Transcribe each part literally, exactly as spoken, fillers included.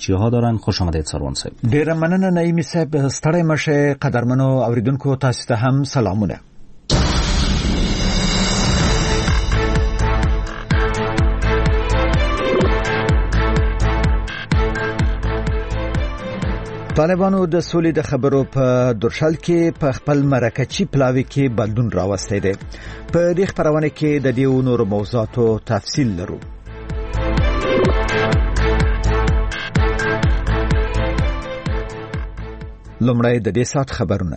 بچی ها دارن. خوش آمدید سروان صاحب. ډیره مننه نعیمی صاحب. ستړی مشه. قدرمنو اوریدونکو تاسو ته هم سلامونه. طالبانو د سولې د خبرو په درشل کې په خپل مرکچی پلاوی کې بدلون راوستی دی. په دې خبرونه کې د دې نورو موضوعاتو تفصیل لرو. لومړی د دې سات خبرونه.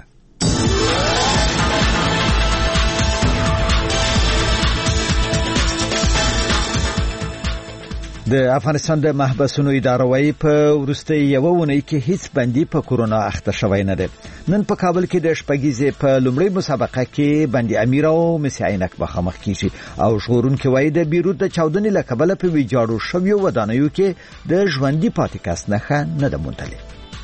د افغانستان د محبسونو اداره وايي په ورسته یو ونی کې هیڅ بندي په کورونا اخته شوی نه دی. نن په کابل کې د شپږیزې په لومړی مسابقه کې بندي امیر او مسی عینک مخامخ کیږي او ژغورونکي وايي د بیروت د چاودنې له کبله په ویجاړو شویو ودانیو کې د ژوندۍ پاتې کس نښه نه ده موندلې.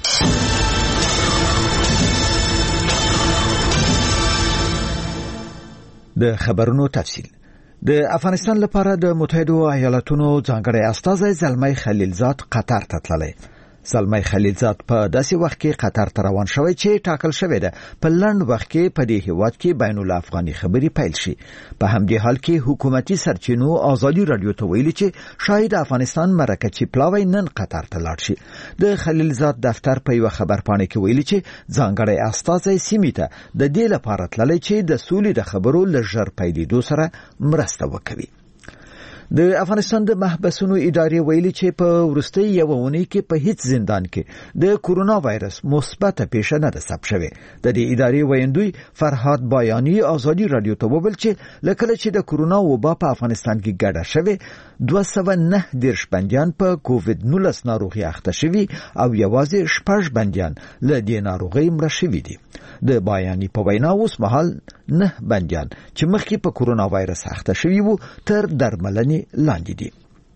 د خبرونو تفصیل. د افغانستان لپاره د متحده ایالاتونو ځانګړی استازی زلمی خلیلزاد قطر ته تللی. زلمی خلیلزاد په داسې وخت کې قطر ته روان شوی چې ټاکل شوی ده په لنډ وخت کې په دې هیواد کې بین الافغاني خبري پیل شي. په همدې حال کې حکومتي سرچینو آزادي رادیو ته ویلي چې شاید افغانستان مرکچی پلاوی نن قطر ته لاړ شي. د خلیلزاد دفتر په یو خبرپاڼه کې ویلي چې ځانګړی استازی سیمې ته د دې لپاره تللی چې د سولې د خبرو له ژر پیلېدو سره مرسته وکړي. د افغانستان د محبسونو ادارې ویلي چې په ورستۍ یو ونی کې په هیڅ زندان کې د کورونا وایرس مثبت پیښه نه ده ثبت شوې. د دې ادارې ویندوی فرهاد بایانی آزادي رادیو ته وویل چې لکه چې د کورونا وبا په افغانستان کې ګډه شوې دوه سوه نه دیرش بندیان په کووډ نولس ناروغي اخته شوي او یوازې شپږ بندیان له دې ناروغۍ مړه شوي دي. د بایانی په وینا اوس مهال نه بندیان چې مخکې په کورونا وایرس اخته شوي وو تر درملنې لاندې دي.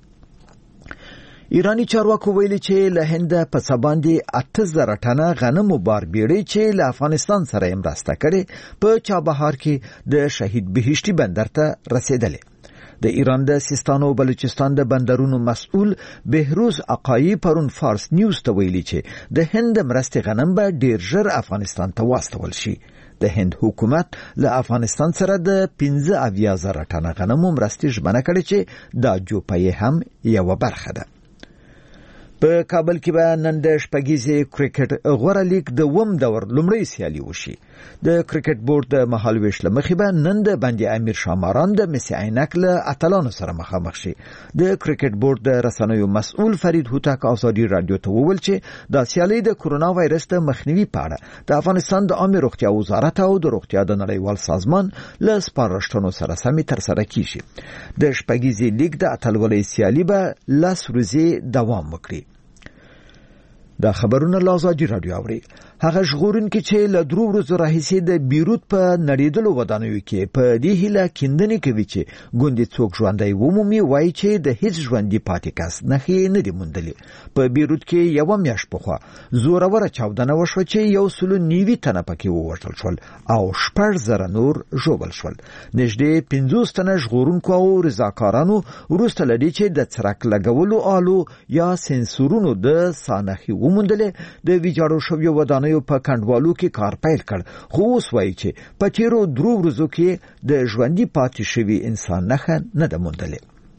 ایرانی چارواکو ویلي چې له هند په سباندې اته زره ټنه غنمو بار بیړۍ چې له افغانستان سره مرسته کړي په چابهار کې د شهید بهشتي بندر ته رسیدلې. د ایران د سیستان او بلوچستان د بندرونو مسؤل بهروز عقایی پرون فارس نیوز ته ویلي چې د هند مرستې غنم به ډیر ژر افغانستان ته واستول شي. د هند حکومت له افغانستان سره د پنځه اویا زره ټنه غنمو مرستې ژمنه کړې چې دا جوپې هم یو برخه ده. په کابل کې به نن د شپږیزې کرکټ غوره لیګ د وم دور لومړی سیالي وشي. د کرکټ بورډ د مهالویش له مخې به نن د بندي امیر شاماران د مسی عینک له اتلانو سره مخامخ شي. د کرکټ بورډ د رسنیو مسؤل فرید هوتک آزادي رادیو ته وویل چې دا سیالي د کورونا وایرس د مخنیوي په اړه د افغانستان د عامه روغتیا وزارت او د روغتیا د نړیوال سازمان له سپارښتنو سره سمې ترسره کیږي. د شپږیزې لیګ د اتلولۍ سیالي به لس ورځې دوام وکړي. دا خبرونه له آزادي رادیو اوري. هغه ژغورونکي چې له درو ورځو راهیسې د بیروت په نړیدلو ودانیو کې په دې هیله کیندنې کوي چې ګوندې څوک ژوندی ومومي وایي چې د هیڅ ژوندي پاتې کس نښې نه دي موندلې. په بیروت کې یوه میاشت پخوا زوروره چاودنه وشوه چې یو سلو نوي تنه پکې ووژل شول او شپږ زره نور ژوبل شول. نږدې پنځوس تنه ژغورونکو او رضاکارانو وروسته له دې چې د څرک لګولو آلو یا سنسورونو د سانخي وموندلې د ویجاړو شویو ودانیو په کندوالو کې کار پیل کړ. خو اوس وایي چې په تیرو درو ورځو کې د ژوندۍ پاتې شوي انسان نښه نه ده موندلې.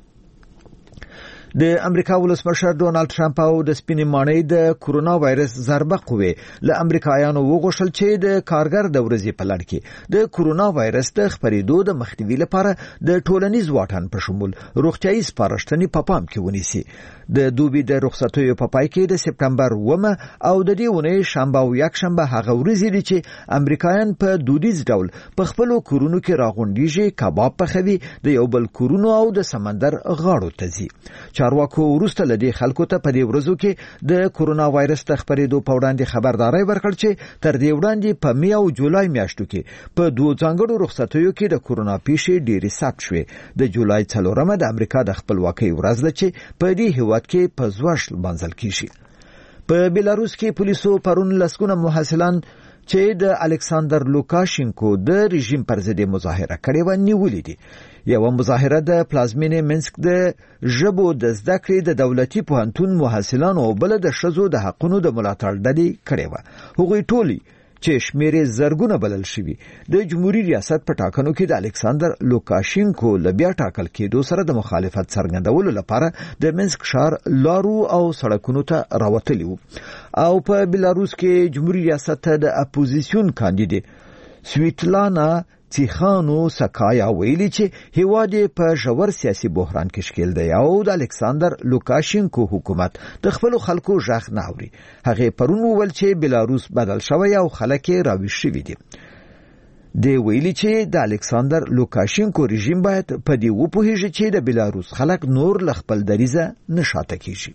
د امریکا ولسمشر ډونالد ټرمپ او د سپینې ماڼۍ د کورونا وایرس ضربه قوې له امریکایانو وغوښتل چې د کارګر د ورځې په لړ کې د کورونا وایرس د خپرېدو د مخنیوي لپاره د ټولنیز واټن په شمول روغتیايي سپارښتنې په پام کې ونیسي. د دوبي د رخصتیو په پای کې د سپټمبر اوومه او د دې اونۍ شنبه او یکشنبه هغه ورځې دي چې امریکایان په دودیز ډول په خپلو کورونو کې راغونډیږي، کباب پخوي، د یو بل کورونو او د سمندر غاړو ته ځي. چارواکو وروسته له دې خلکو ته په دې ورځو کې د کورونا وایرس د خپرېدو په وړاندې خبرداري ورکړ چې تر دې وړاندې په می او جولای میاشتو کې په دوه ځانګړو رخصتیو کې د کورونا پیښې ډېرې ثبت شوې. د جولای څلورمه د امریکا د خپلواکۍ ورځ ده چې په دې هیواد کې په زوښ لمانځل کیږي. په بیلاروس کې پولیسو پرون لسګونه محصلان چې د الکساندر لوکاشینکو د رژیم پر ضد مظاهره کړې و نیولې دي. یو مظاهره د پلازمینې منسک د ژبو د زده کړې د دولتي پوهنتون محصلانو او بل د ښځو د حقوقو د ملاتړ ډلې کړې و. هغوی ټولي چې شمیرې زرګونه بلل شوي د جمهوریت ریاست په ټاکنو کې د الکساندر لوکاشینکو لبیا ټاکل کېدو سره د مخالفت څرګندولو لپاره د منسک ښار لارو او سړکونو ته راوتلي وو. او په بلاروس کې جمهوریت ریاست ته د اپوزیسیون کاندیدې سویتلانا تیخانو سکایا ویلي چې هیواد په ژور سیاسي بحران کې شکل دی او د الکساندر لوکاشینکو حکومت د خپل خلکو ژغ نه اوري. هغه پرون وویل چې بلاروس بدل شوی او خلک راویښ شوي دي. دی ویلي چې د الکساندر لوکاشینکو رژیم باید په دې وپوهیږي چې د بلاروس خلک نور ل خپل دریزه نشاته کیږي.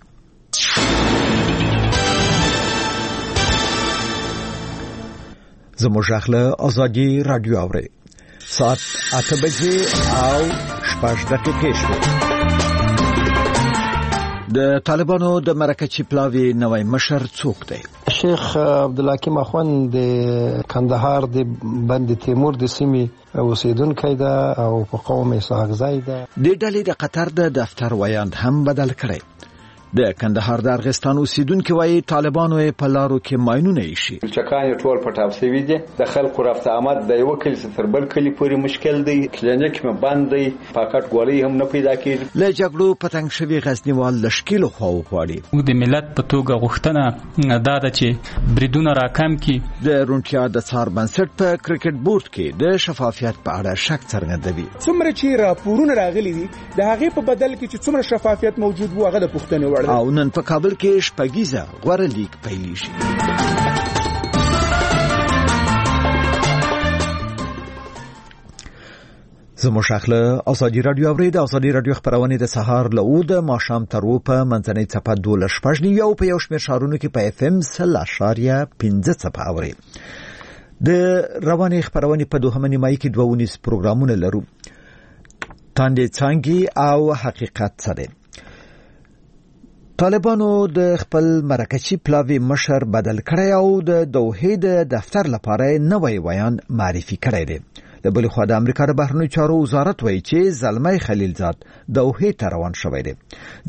زموږ اخله ازادي رادیو اوري ساعت اته بجې او شپږ دقیقې شوې. د طالبانو د مرکچی پلاوی نوی مشر څوک دی؟ شیخ عبدالحکیم اخوند د کندهار د بند تیمور د سیمې اوسیدونکی ده او په قوم اسحاق زای ده. د ډلې د قطر د دفتر ویاند هم بدل کړی. د کندهار د ارغستان اوسیدونکو وايي طالبانو په لارو کې ماینونه ایشي. چکان ټول پټاو سوي دي. د خلکو رفت آمد د یو کلی تر بل کلی پورې مشکل دی. کلینیک مې بند دی. پاکټ ګولۍ هم نه پیدا کیږي. له جګړو پتنګ شوی غزنیوال لشکیل خو غواړي. موږ د ملت په توګه غوښتنه دا ده چې بریدونه راکم کی. د رونټیا د څار بنسټ په کرکټ بورډ کې د شفافیت په اړه شک څرګندوي. څومره چې راپورونه راغلي دي د هغه په بدل کې چې څومره شفافیت موجود وو هغه د پښتنې او نن په کابل کې شپږیزه غوړه لیګ پیلېږي. زموږ اخله ازادي رادیو اوري. د ازادي رادیو خبرونه د سهار له د ماښام تر و په منځنۍ څپه دولس شپږ نیو په یو شمېر ښارونو کې په اف ام سل اشاریه پنځه څپه اوري. د رواني خبرونه په دوهمه نیمایي کې دوه ونیس پروګرامونه لرو. تاندې څنګه او حقیقت سره طالبانو د خپل مرکچی پلاوی مشر بدل کړی او د دوحې د دفتر لپاره نوی ویان معرفي کړی دی. د بل خو د امریکا د بهرنیو چارو وزارت وایي چې زلمی خلیلزاد دوحې ته روان شوی دی.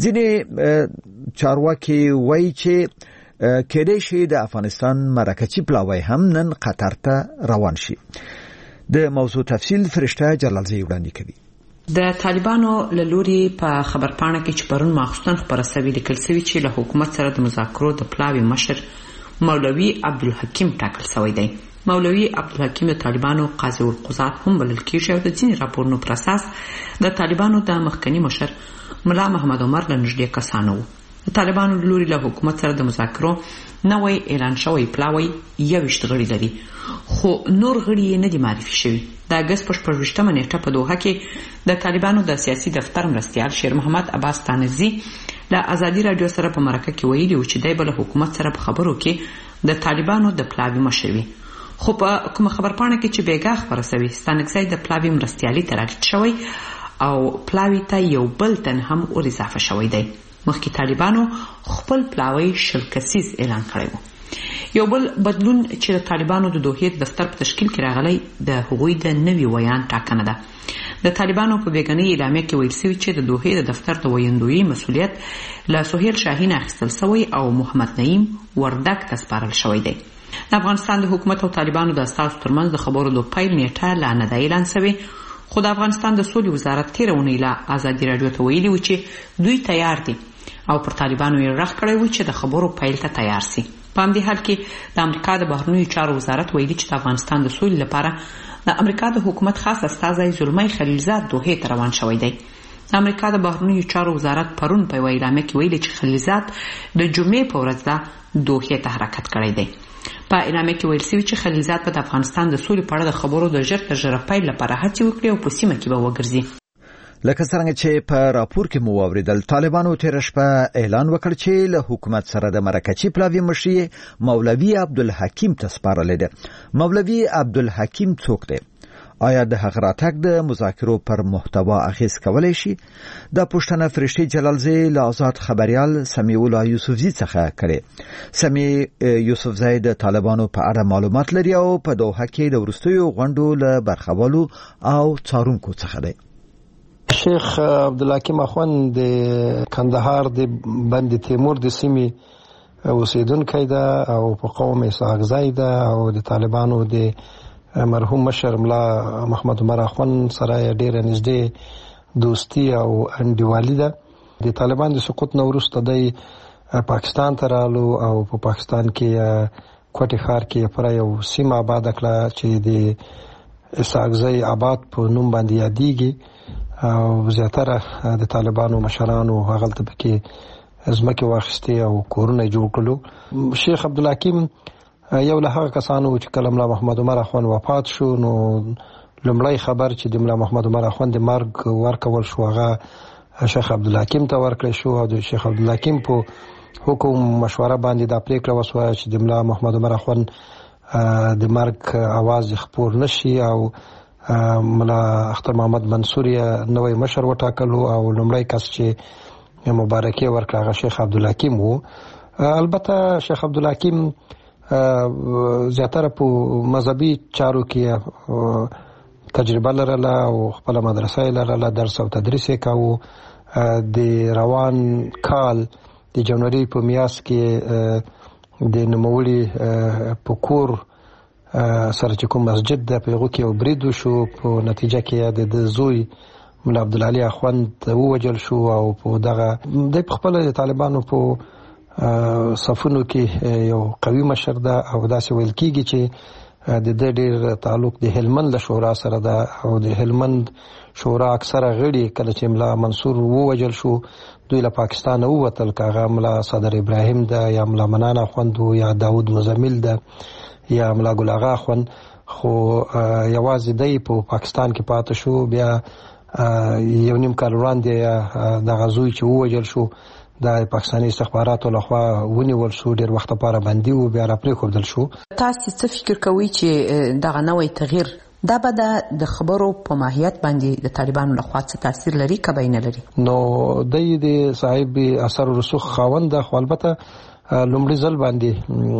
ځینې چارواکي وایي چې کېدای شي د افغانستان مرکچی پلاوی هم نن قطر ته روان شي. د موضوع تفصیل فرشته جلالزی وړاندې کوي. د طالبانو له لوري په خبرپاڼه کې چې پرون ماخصن خبره سوي لیکل سوي چې له حکومت سره د مذاکرو د پلاوی مشر مولوي عبدالحکیم ټاکل شوی دی. مولوي عبدالحکیم د طالبانو قاضي القضات هم بلل کېږي او د ځینې راپورونو پر اساس د طالبانو د مخکنی مشر ملا محمد عمر له نږدې کسانو وو. د طالبانو له لوري له حکومت سره د مذاکرو نوی اعلان شوی پلاوی یوویشت غړي لري خو نور غړي یې نه دي معرفي شوي. د اګست په شپږویشتمه نیټه په دوحه کې د طالبانو د سیاسي دفتر مرستیال شیر محمد عباس تانزي له ازادي رادیو سره په مرکه کې ویلي و چې دی به له حکومت سره په خبرو کې د طالبانو د پلاوی مشر وي. خو په کومه خبرپاڼه کې چې بیګا خبره سوي ستانکزی د پلاوی مرستیالي ته راټیټ شوی او پلاوی ته یو بل تن هم ور اضافه شوی دی. مخکې طالبانو خپل پلاوی شل کسیز اعلان کړی و. یو بل بدلون چې د طالبانو د دوحې دفتر په تشکیل کې راغلی د هغوی د نوي ویان ټاکنه ده. د طالبانو په بیګنۍ اعلامیه کې ویل شوي چې د دوحې د دفتر د ویندویي مسؤلیت له سهیل شاهین اخیستل شوی او محمد نعیم وردک ته سپارل شوی دی. د افغانستان د حکومت او طالبانو د استازو ترمنځ د خبرو د پیل نیټه لا نه ده اعلان شوې، خو د افغانستان د سولې وزارت تېره اونۍ له ازادي راډیو ته ویلي و چې دوی تیار دي او پر طالبانو یې غږ کړی و چې د خبرو پیل ته تیار سي. په همدې حال کې د امریکا د بهرنیو چارو وزارت ویلي چې د افغانستان د سولې لپاره د امریکا د حکومت خاص استازی زلمی خلیلزاد دوحې ته روان شوی دی. د امریکا د بهرنیو چارو وزارت پرون په یوه اعلامیه کې ویلي چې خلیلزاد د جمعې په ورځ ده دوحې ته حرکت کړی دی. په اعلامیه کې ویل شوي چې خلیلزاد به د افغانستان د سولې په اړه د خبرو د ژر تر ژره پیل لپاره هڅې وکړي او په سیمه کې به وګرځي. لکه څنګه چې په راپور کې مو واوریدل، طالبانو تېره شپه اعلان وکړ چې له حکومت سره د مرکچی پلاوی مشر مولوي عبدالحکیم ته سپارلی دی. مولوي عبدالحکیم څوک دی آیا د هغه راتګ د مذاکرو پر محتوا اغیز کولای شي؟ د پښتنه فرشتي جلالزی له آزاد خبريال سمیع الله یوسفزی څخه کړي. سمیع یوسفزی د طالبانو په اړه معلومات لري او په دوحه کې د ورستیو غونډو له برخوالو او څارونکو څخه دی. شیخ عبدالحکیم اخوند د کندهار د بند تیمور د سیمې اوسیدونکی ده او په قوم اسحاقزی ده او د طالبانو د مرحوم مشر ملا محمد عمر اخوند سره ډیره نږدې دوستی او انډیوالي ده. د طالبان د سقوط نه وروسته د پاکستان ته رالو او په پاکستان کې کوټه ښار کې پر یو سیمه آباد کړه چې د اسحاقزی آباد په نوم باندې یادېږي او زیاتره د طالبانو مشرانو هغه ته پکې ځمکې واخیستې او کورونه جوړ کړل. شیخ عبدالحکیم یو له هغه کسانو چې کله ملا محمد عمر اخوند وفات شو نو لومړی خبر چې د ملا محمد عمر اخوند د مرګ ورکول شو هغه شیخ عبدالحکیم ته ورکړل شو او د شیخ عبدالحکیم په حکم مشوره باندې د پریکړه وسوه چې د ملا محمد عمر اخوند د مرګ आवाज خپور نشي او ملا اختر محمد منصور یې نوې مشر وټاکلو او لومړی کس چې مبارکي ورکړه هغه شیخ عبدالحکیم وو. البته شیخ عبدالحکیم زیاتره په مذهبي چارو کې تجربه لرله او خپل مدرسې لرله، درس او تدریس یې کاوه. د روان کال د جنوري په میاشت کې د نوموړي په کور سره چې کوم مسجد ده په هغه کې یو برید وشو، په نتیجه کې د زوی ملا عبدالعلي اخوند ووجل شو او په دغه د خپل طالبانو په صفونو کې یو قوي مشر ده او داسې ویل کېږي چې د دې ډېر تعلق د هلمند له شورا سره ده او د هلمند شورا اکثره غړي کله چې ملا منصور ووجل شو دوی له پاکستان ووتل، کاغه ملا صدر ابراهیم ده یا ملا منان اخوند یا داود مزمل ده یا ملا ګل اغا اخوند، خو یوازې دی په پاکستان کې پاتې شو. بیا یو نیم کال وړاندې د غزوی چې ووجل شو د پاکستاني استخباراتو لخوا ونیول شو، ډېر وخت لپاره بندي و، بیا راپرېښودل شو. تاسو څه فکر کوئ چې دغه نوی تغییر دا به د خبرو په ماهیت باندې د طالبانو لخوا څه تاثیر لري که به نه لري؟ نو دی د صاحب اثر و رسوخ خاوند ده، خو البته لومړي ځل باندې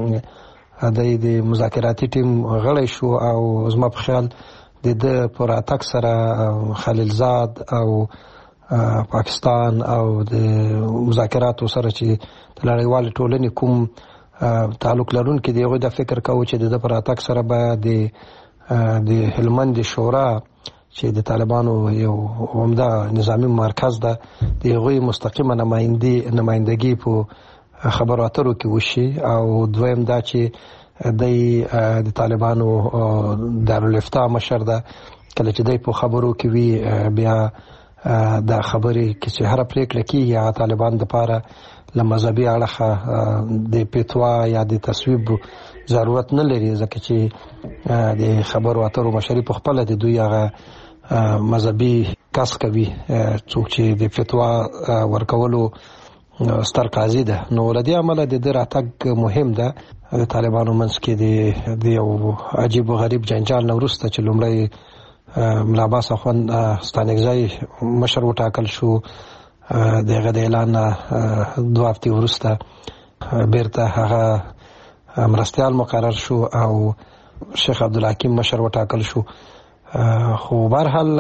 دی د مذاکراتي ټیم غړی شو او زما په خیال د ده په راتګ سره خلیلزاد او پاکستان او د مذاکراتو سره چې د نړیوالې ټولنې کوم تعلق لرونکي دی هغوی دا فکر کوو چې د ده په راتګ سره به د د هلمند شورا چې د طالبانو یو عمده نظامي مرکز ده د هغوی مستقیمه نمایندګي په خبرو اترو کې وشي. او دویم دا چې دی د طالبانو دارالفتاء مشر ده، کله چې دی په خبرو کې وي بیا دا خبرې کې چې هر پریکړه کېږي هغه طالبان دپاره له مذهبي اړخه د فتوا یا د تصویب ضرورت نه لري، ځکه چې د خبرو اترو مشري په خپله د دوی هغه مذهبي کس کوي څوک چې د فتوا ورکولو ستر قاضي ده. نو له دې امله د ده راتګ مهم ده. د طالبانو منځ کې د یو عجیب و غریب جنجال نه وروسته چې لومړی ملا عباس اخوند ستانکزی مشر وټاکل شو، د هغه د اعلان دوه هفتې وروسته بیرته هغه مرستیال مقرر شو او شیخ عبدالحکیم مشر وټاکل شو. خو بهرحال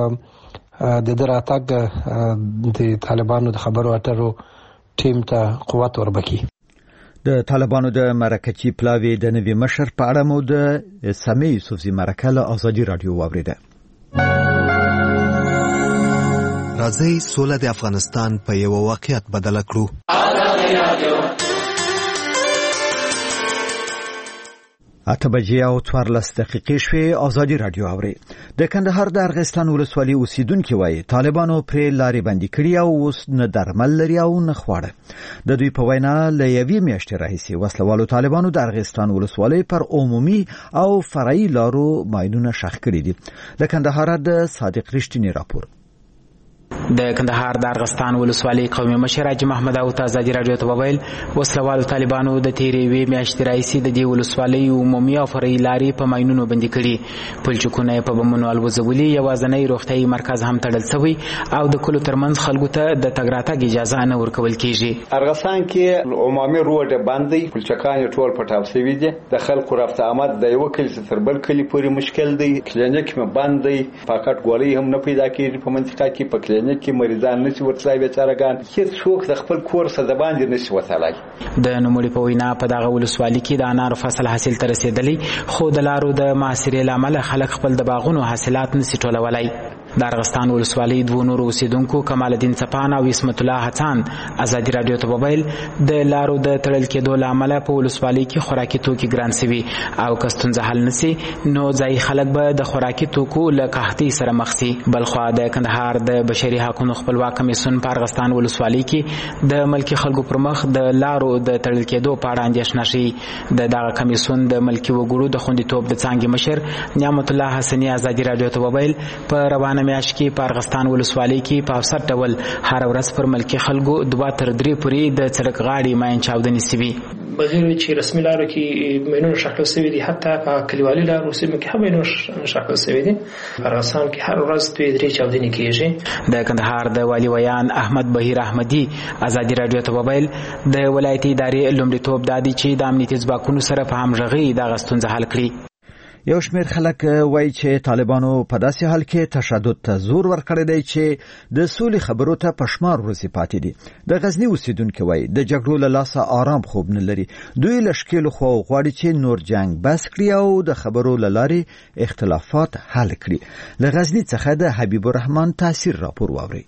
د ده راتګ د طالبانو د خبرو اترو ټیم ته قوت وربکي. د طالبانو د مرکچی پلاوی د نوي مشر په اړه مو د سمیع یوسفزی مرکه له ازادي رادیو واوریده. راځي سوله د افغانستان په یو واقعیت بدل کړو. اته بجې او څوارلس دقیقې شوې. ازادي رادیو اوري. د کندهار د ارغستان ولسوالۍ اوسیدونکو وایي طالبانو پرې لارې بندي کړې او اوس نه درمل لري او نه خواړه. د دوی په وینا له یوې میاشتې راهیسې وسلوالو طالبانو د ارغستان ولسوالۍ پر عمومي او فرعي لارو ماینونه شخ کړي دي. د کندهار د صادق رښتینی راپور. د کندهار د ارغستان ولسوالۍ قومي مشر حاجي محمد داود ازادي رادیو ته وویل وسلوالو طالبانو د تیرې وې میاشتې راهیسې د دې ولسوالۍ عمومي او فرعي لارې په ماینونو بندي کړي، پلچکونه یې په بمونو الوځولي، یوازینی روغتیايي مرکز هم تړل شوی او د کلو ترمنځ خلکو ته د تګ راتګ اجازه نه ورکول کیږي. ارغستان کې عمومي روډ باندې پلچکان ټول پټاو شوي دي، د خلکو رفت آمد د یو کلی تر بل کلی پورې مشکل دی، کلینیک مې بند دی، فقط ګولۍ هم نه پیدا کیږي په منطقه کې، په کلینیک کې مریضان نشي ورتلای بیچارهګان، هیڅ څوک د خپل کور څخه د باندې نشي وتلای. د نوموړي په وینا په دغه ولسوالۍ کې د انارو فصل حاصل ته رسیدلی، خو د لارو د محاصرې له امله خلک خپل د باغونو حاصلات نشي ټولولای. د ارغستان ولسوالۍ دوه نورو اوسیدونکو کمال الدین چپان او اسمت الله حسن ازادي رادیو ته وویل د لارو د تړل کېدو له امله په ولسوالۍ کې خوراکي توکي ګران شوي او که ستونزه حل نشي نو ځایي خلک به د خوراکي توکو له قحطۍ سره مخ شي. بلخوا د کندهار د بشري حقوقو خپلواک کمیسیون په ارغستان ولسوالۍ کې د ملکي خلکو پر مخ د لارو د تړل کېدو په اړه اندېښنه شي. د دغه کمیسیون د ملکي وګړو د خوندیتوب د څانګې مشر نعمت الله حسني ازادي رادیو ته وویل په روانه میاشت کې په ارغستان ولسوالۍ کې په اوسط ډول هر ورځ پر ملکي خلکو دوه تر درې پورې د سړک غاړې ماین چاودنې شوي. بغیر چې رسمي لارو کې ماینونه شکل شوي دي، حتی په کلیوالي لارو سیمو کې هم ماینونه شکل شوي دي. په ارغستان کې هر ورځ دوه درې چاودنې کېږي. د کندهار د والي ویان احمد بهیر احمدي ازادي رادیو ته وویل د ولایتي ادارې لومړیتوب دا دی چې د امنیتي ځواکونو سره په همغږۍ دغه ستونزه حل کړي. یو شمېر خلک وایي چې طالبانو په داسې حال کې تشدد ته زور ورکړی دی چې د سولې خبرو ته پشمار ورځې پاتې دي. د غزنی اوسیدونکو وایي د جګړو له لاسه آرام خوب نه لري، دوی له ښکېلو خوا غواړي چې نور جنگ بس کړي او د خبرو له لارې اختلافات حل کړي. له غزنی څخه د حبیب الرحمن تاثیر راپور واوري.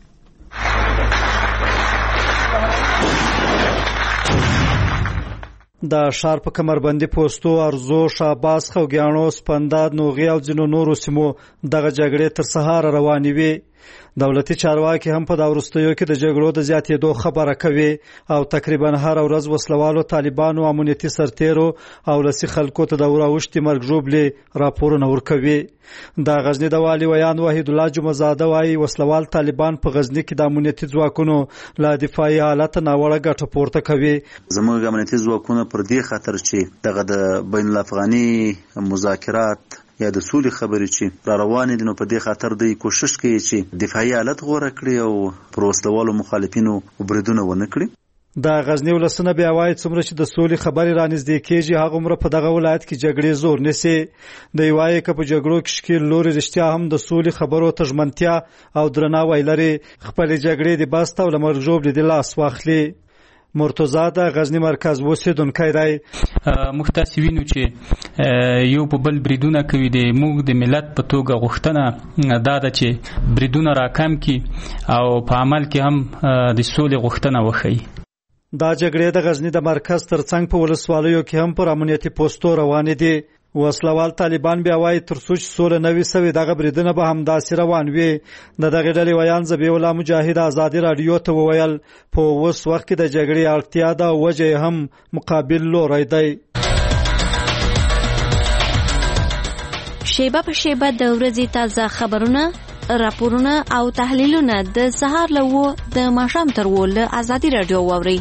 د ښار په کمربندي پوستو، ارزو، شاباس، خوګیاڼو، سپنداد، نوغي او ځینو نورو سیمو دغه جګړې تر سهار روانې وي. دولتي چارواکي هم په دا وروستیو کې د جګړو د زیاتېدو خبره کوي او تقریبا هر ورځ وسلوالو طالبانو امنیتي سرتیرو او لسی خلکو ته د وراوښتي مرګ ژوبلې راپورونه ورکوي. د غزنی د والي ویان وحید الله جمعزاده وایي وسلوال طالبان په غزنی کې د امنیتي ځواکونو له دفاعي حالت ناوړه ګټه پورته کوي. زموږ امنیتي ځواکونه پر دې خاطر چې دغه د بین الافغاني مذاکرات یا د سولې خبرې چې را روانې دي نو په دې خاطر دوی کوشش کوي چې دفاعي حالت غوره کړي او پر وسلوالو مخالفینو بریدونه ونه کړي. د غزنی ولسونه بیا وایي څومره چې د سولې خبرې رانږدې کېږي هغومره په دغه ولایت کې جګړې زور نیسي. دوی وایي که په جګړو کې ښکېل لوري رښتیا هم د سولې خبرو ته ژمنتیا او درناوی لري خپلې جګړې د بست او له مرګ ژوبلې د لاس واخلي. مرتضی د غزنی مرکز اوسیدونکی دی. موږ تاسې وینو چې یو په بل بریدونه کوي. د موږ د ملت په توګه غوښتنه دا ده چې بریدونه راکم کړي او په عمل کې هم د سولې غوښتنه وښیي. دا جګړې د غزنی د مرکز ترڅنګ په ولسوالیو کې هم پر امنیتي پوستو روانې دي. وسلوال طالبان بیا وایي تر څو چې سوله نه وي سوې دغه بریدونه به همداسې روان وي. د دغې ډلې ویان ذبیح الله مجاهد ازادي راډیو ته وویل په اوس وخت کې د جګړې اړتیا ده او وجه هم مقابل لوری دی. شیبه په شیبه د ورځې تازه خبرونه، راپورونه او تحلیلونه د سهار له اوه د ماښام تر اوه له ازادي راډیو واورئ.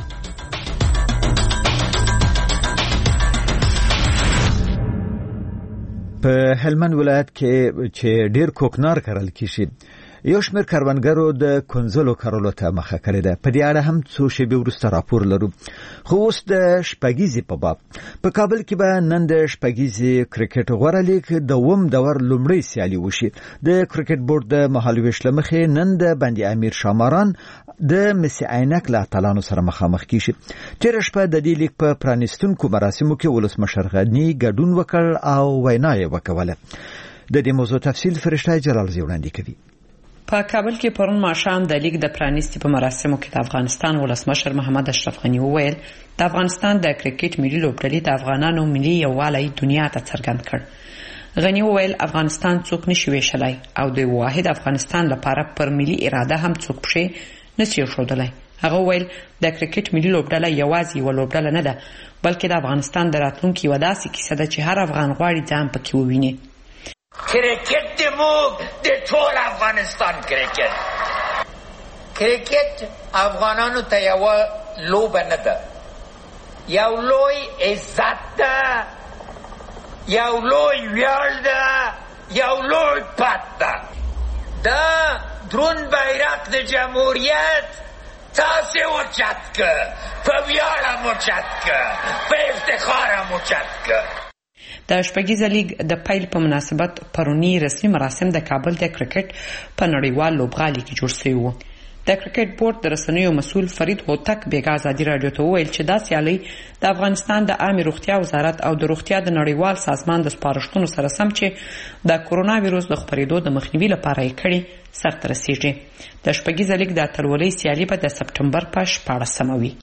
په هلمند ولایت کې چې ډیر کوکنار کرل کیږي یو شمېر کروندګرو د کنځلو کرلو ته مخه کړې ده. په دې اړه هم څو شېبې وروسته راپور لرو. خو اوس د شپږیزې په باب په کابل کې به نن د شپږیزې کرکټ غوره لیګ دوم دور لومړی سیالي وشي. د کرکټ بورډ د مهالویش له مخې نن د بند امیر شاماران د مسی عینک له اتلانو سره مخامخ کیږي. تېره شپه د دې لیګ په پرانیستونکو مراسمو کې ولسمشر غني ګډون وکړ او وینا یې وکوله. د دې موضوع تفصیل فرشته جلالزی وړاندې کوي. په کابل کې پرون ماښام د لیګ د پرانیستي په مراسمو کې د افغانستان ولسمشر محمد اشرف غني وویل د افغانستان د کرکټ ملي لوبډلې د افغانانو ملي یووالی دنیا ته څرګند کړ. غني وویل افغانستان څوک نشي ویشلای او د واحد افغانستان لپاره پر ملي اراده هم څوک پښې نشي ښودلای. هغه وویل د کرکټ ملي لوبډله یوازې یو لوبډله نه ده بلکې د افغانستان د راتلونکي یوه داسې کیسه ده چې هر افغان غواړي ځان پکې وویني. کرکټ د موږ د ټول افغانستان کرکټ کرکټ افغانانو ته یو لوبه نه ده، یو لوی عزت ده، یو لوی ویاړ ده، یو لوی پت ده. دا درون بیرق د جمهوریت تاسې اوچت که، په ویاړه مو چت که، په افتخاره مو چت که. د شپږیزه لیګ د پیل په مناسبت پرونی رسمي مراسم د کابل د کرکټ په نړیوال لوبغالي کې جوړ شوي وو. د کرکټ بورډ د رسنیو مسؤل فرید هوتک بیګا ازادي رادیو ته وویل چې دا سیالي د افغانستان د عامه روغتیا وزارت او د روغتیا د نړیوال سازمان د سپارښتنو سره سم چې د کرونا وایروس د خپرېدو د مخنیوي لپاره یې کړي سرته رسیږي. د شپږیزه لیګ د اتلولۍ سیالي به د سپټمبر په شپاړسمه وي.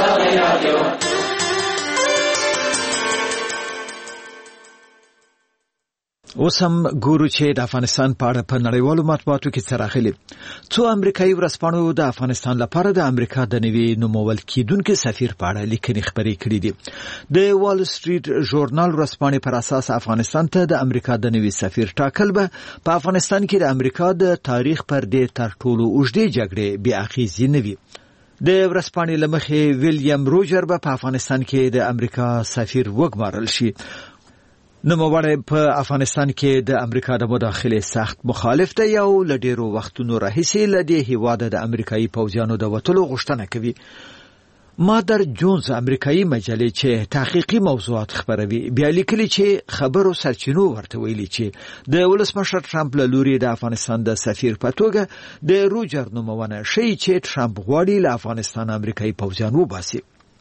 اوس هم ګورو چې د افغانستان په اړه په نړیوالو مطبوعاتو کې څه راغلي. څو امریکایي ورځپاڼو د افغانستان لپاره د امریکا د نوي نومول کیدونکو سفیر په اړه لیکنې خپرې کړې دي. د وال سټریټ ژورنال ورځپاڼې پر اساس افغانستان ته د امریکا د نوي سفیر ټاکل به په افغانستان کې د امریکا د تاریخ پر دې تر ټولو اوږدې جګړې بې اغېزې نه وي. د ورځپاڼې له مخې ویلیام روجر به په افغانستان کې د امریکا سفیر وګمارل شي. نوموړی په افغانستان کې د امریکا د مداخلې سخت مخالف دی او له ډېرو وختونو راهیسې له دې هیواده د امریکایي پوځیانو د وتلو غوښتنه کوي. مادر جونز امریکایي مجلې چې تحقیقي موضوعات خپروي بیا لیکلي چې خبرو سرچینو ورته ویلي چې د ولسمشر ټرمپ له لوري د افغانستان د سفیر په توګه د روجر نومونه ښیي چې ټرمپ غواړي له افغانستان امریکایي پوځیان وباسي.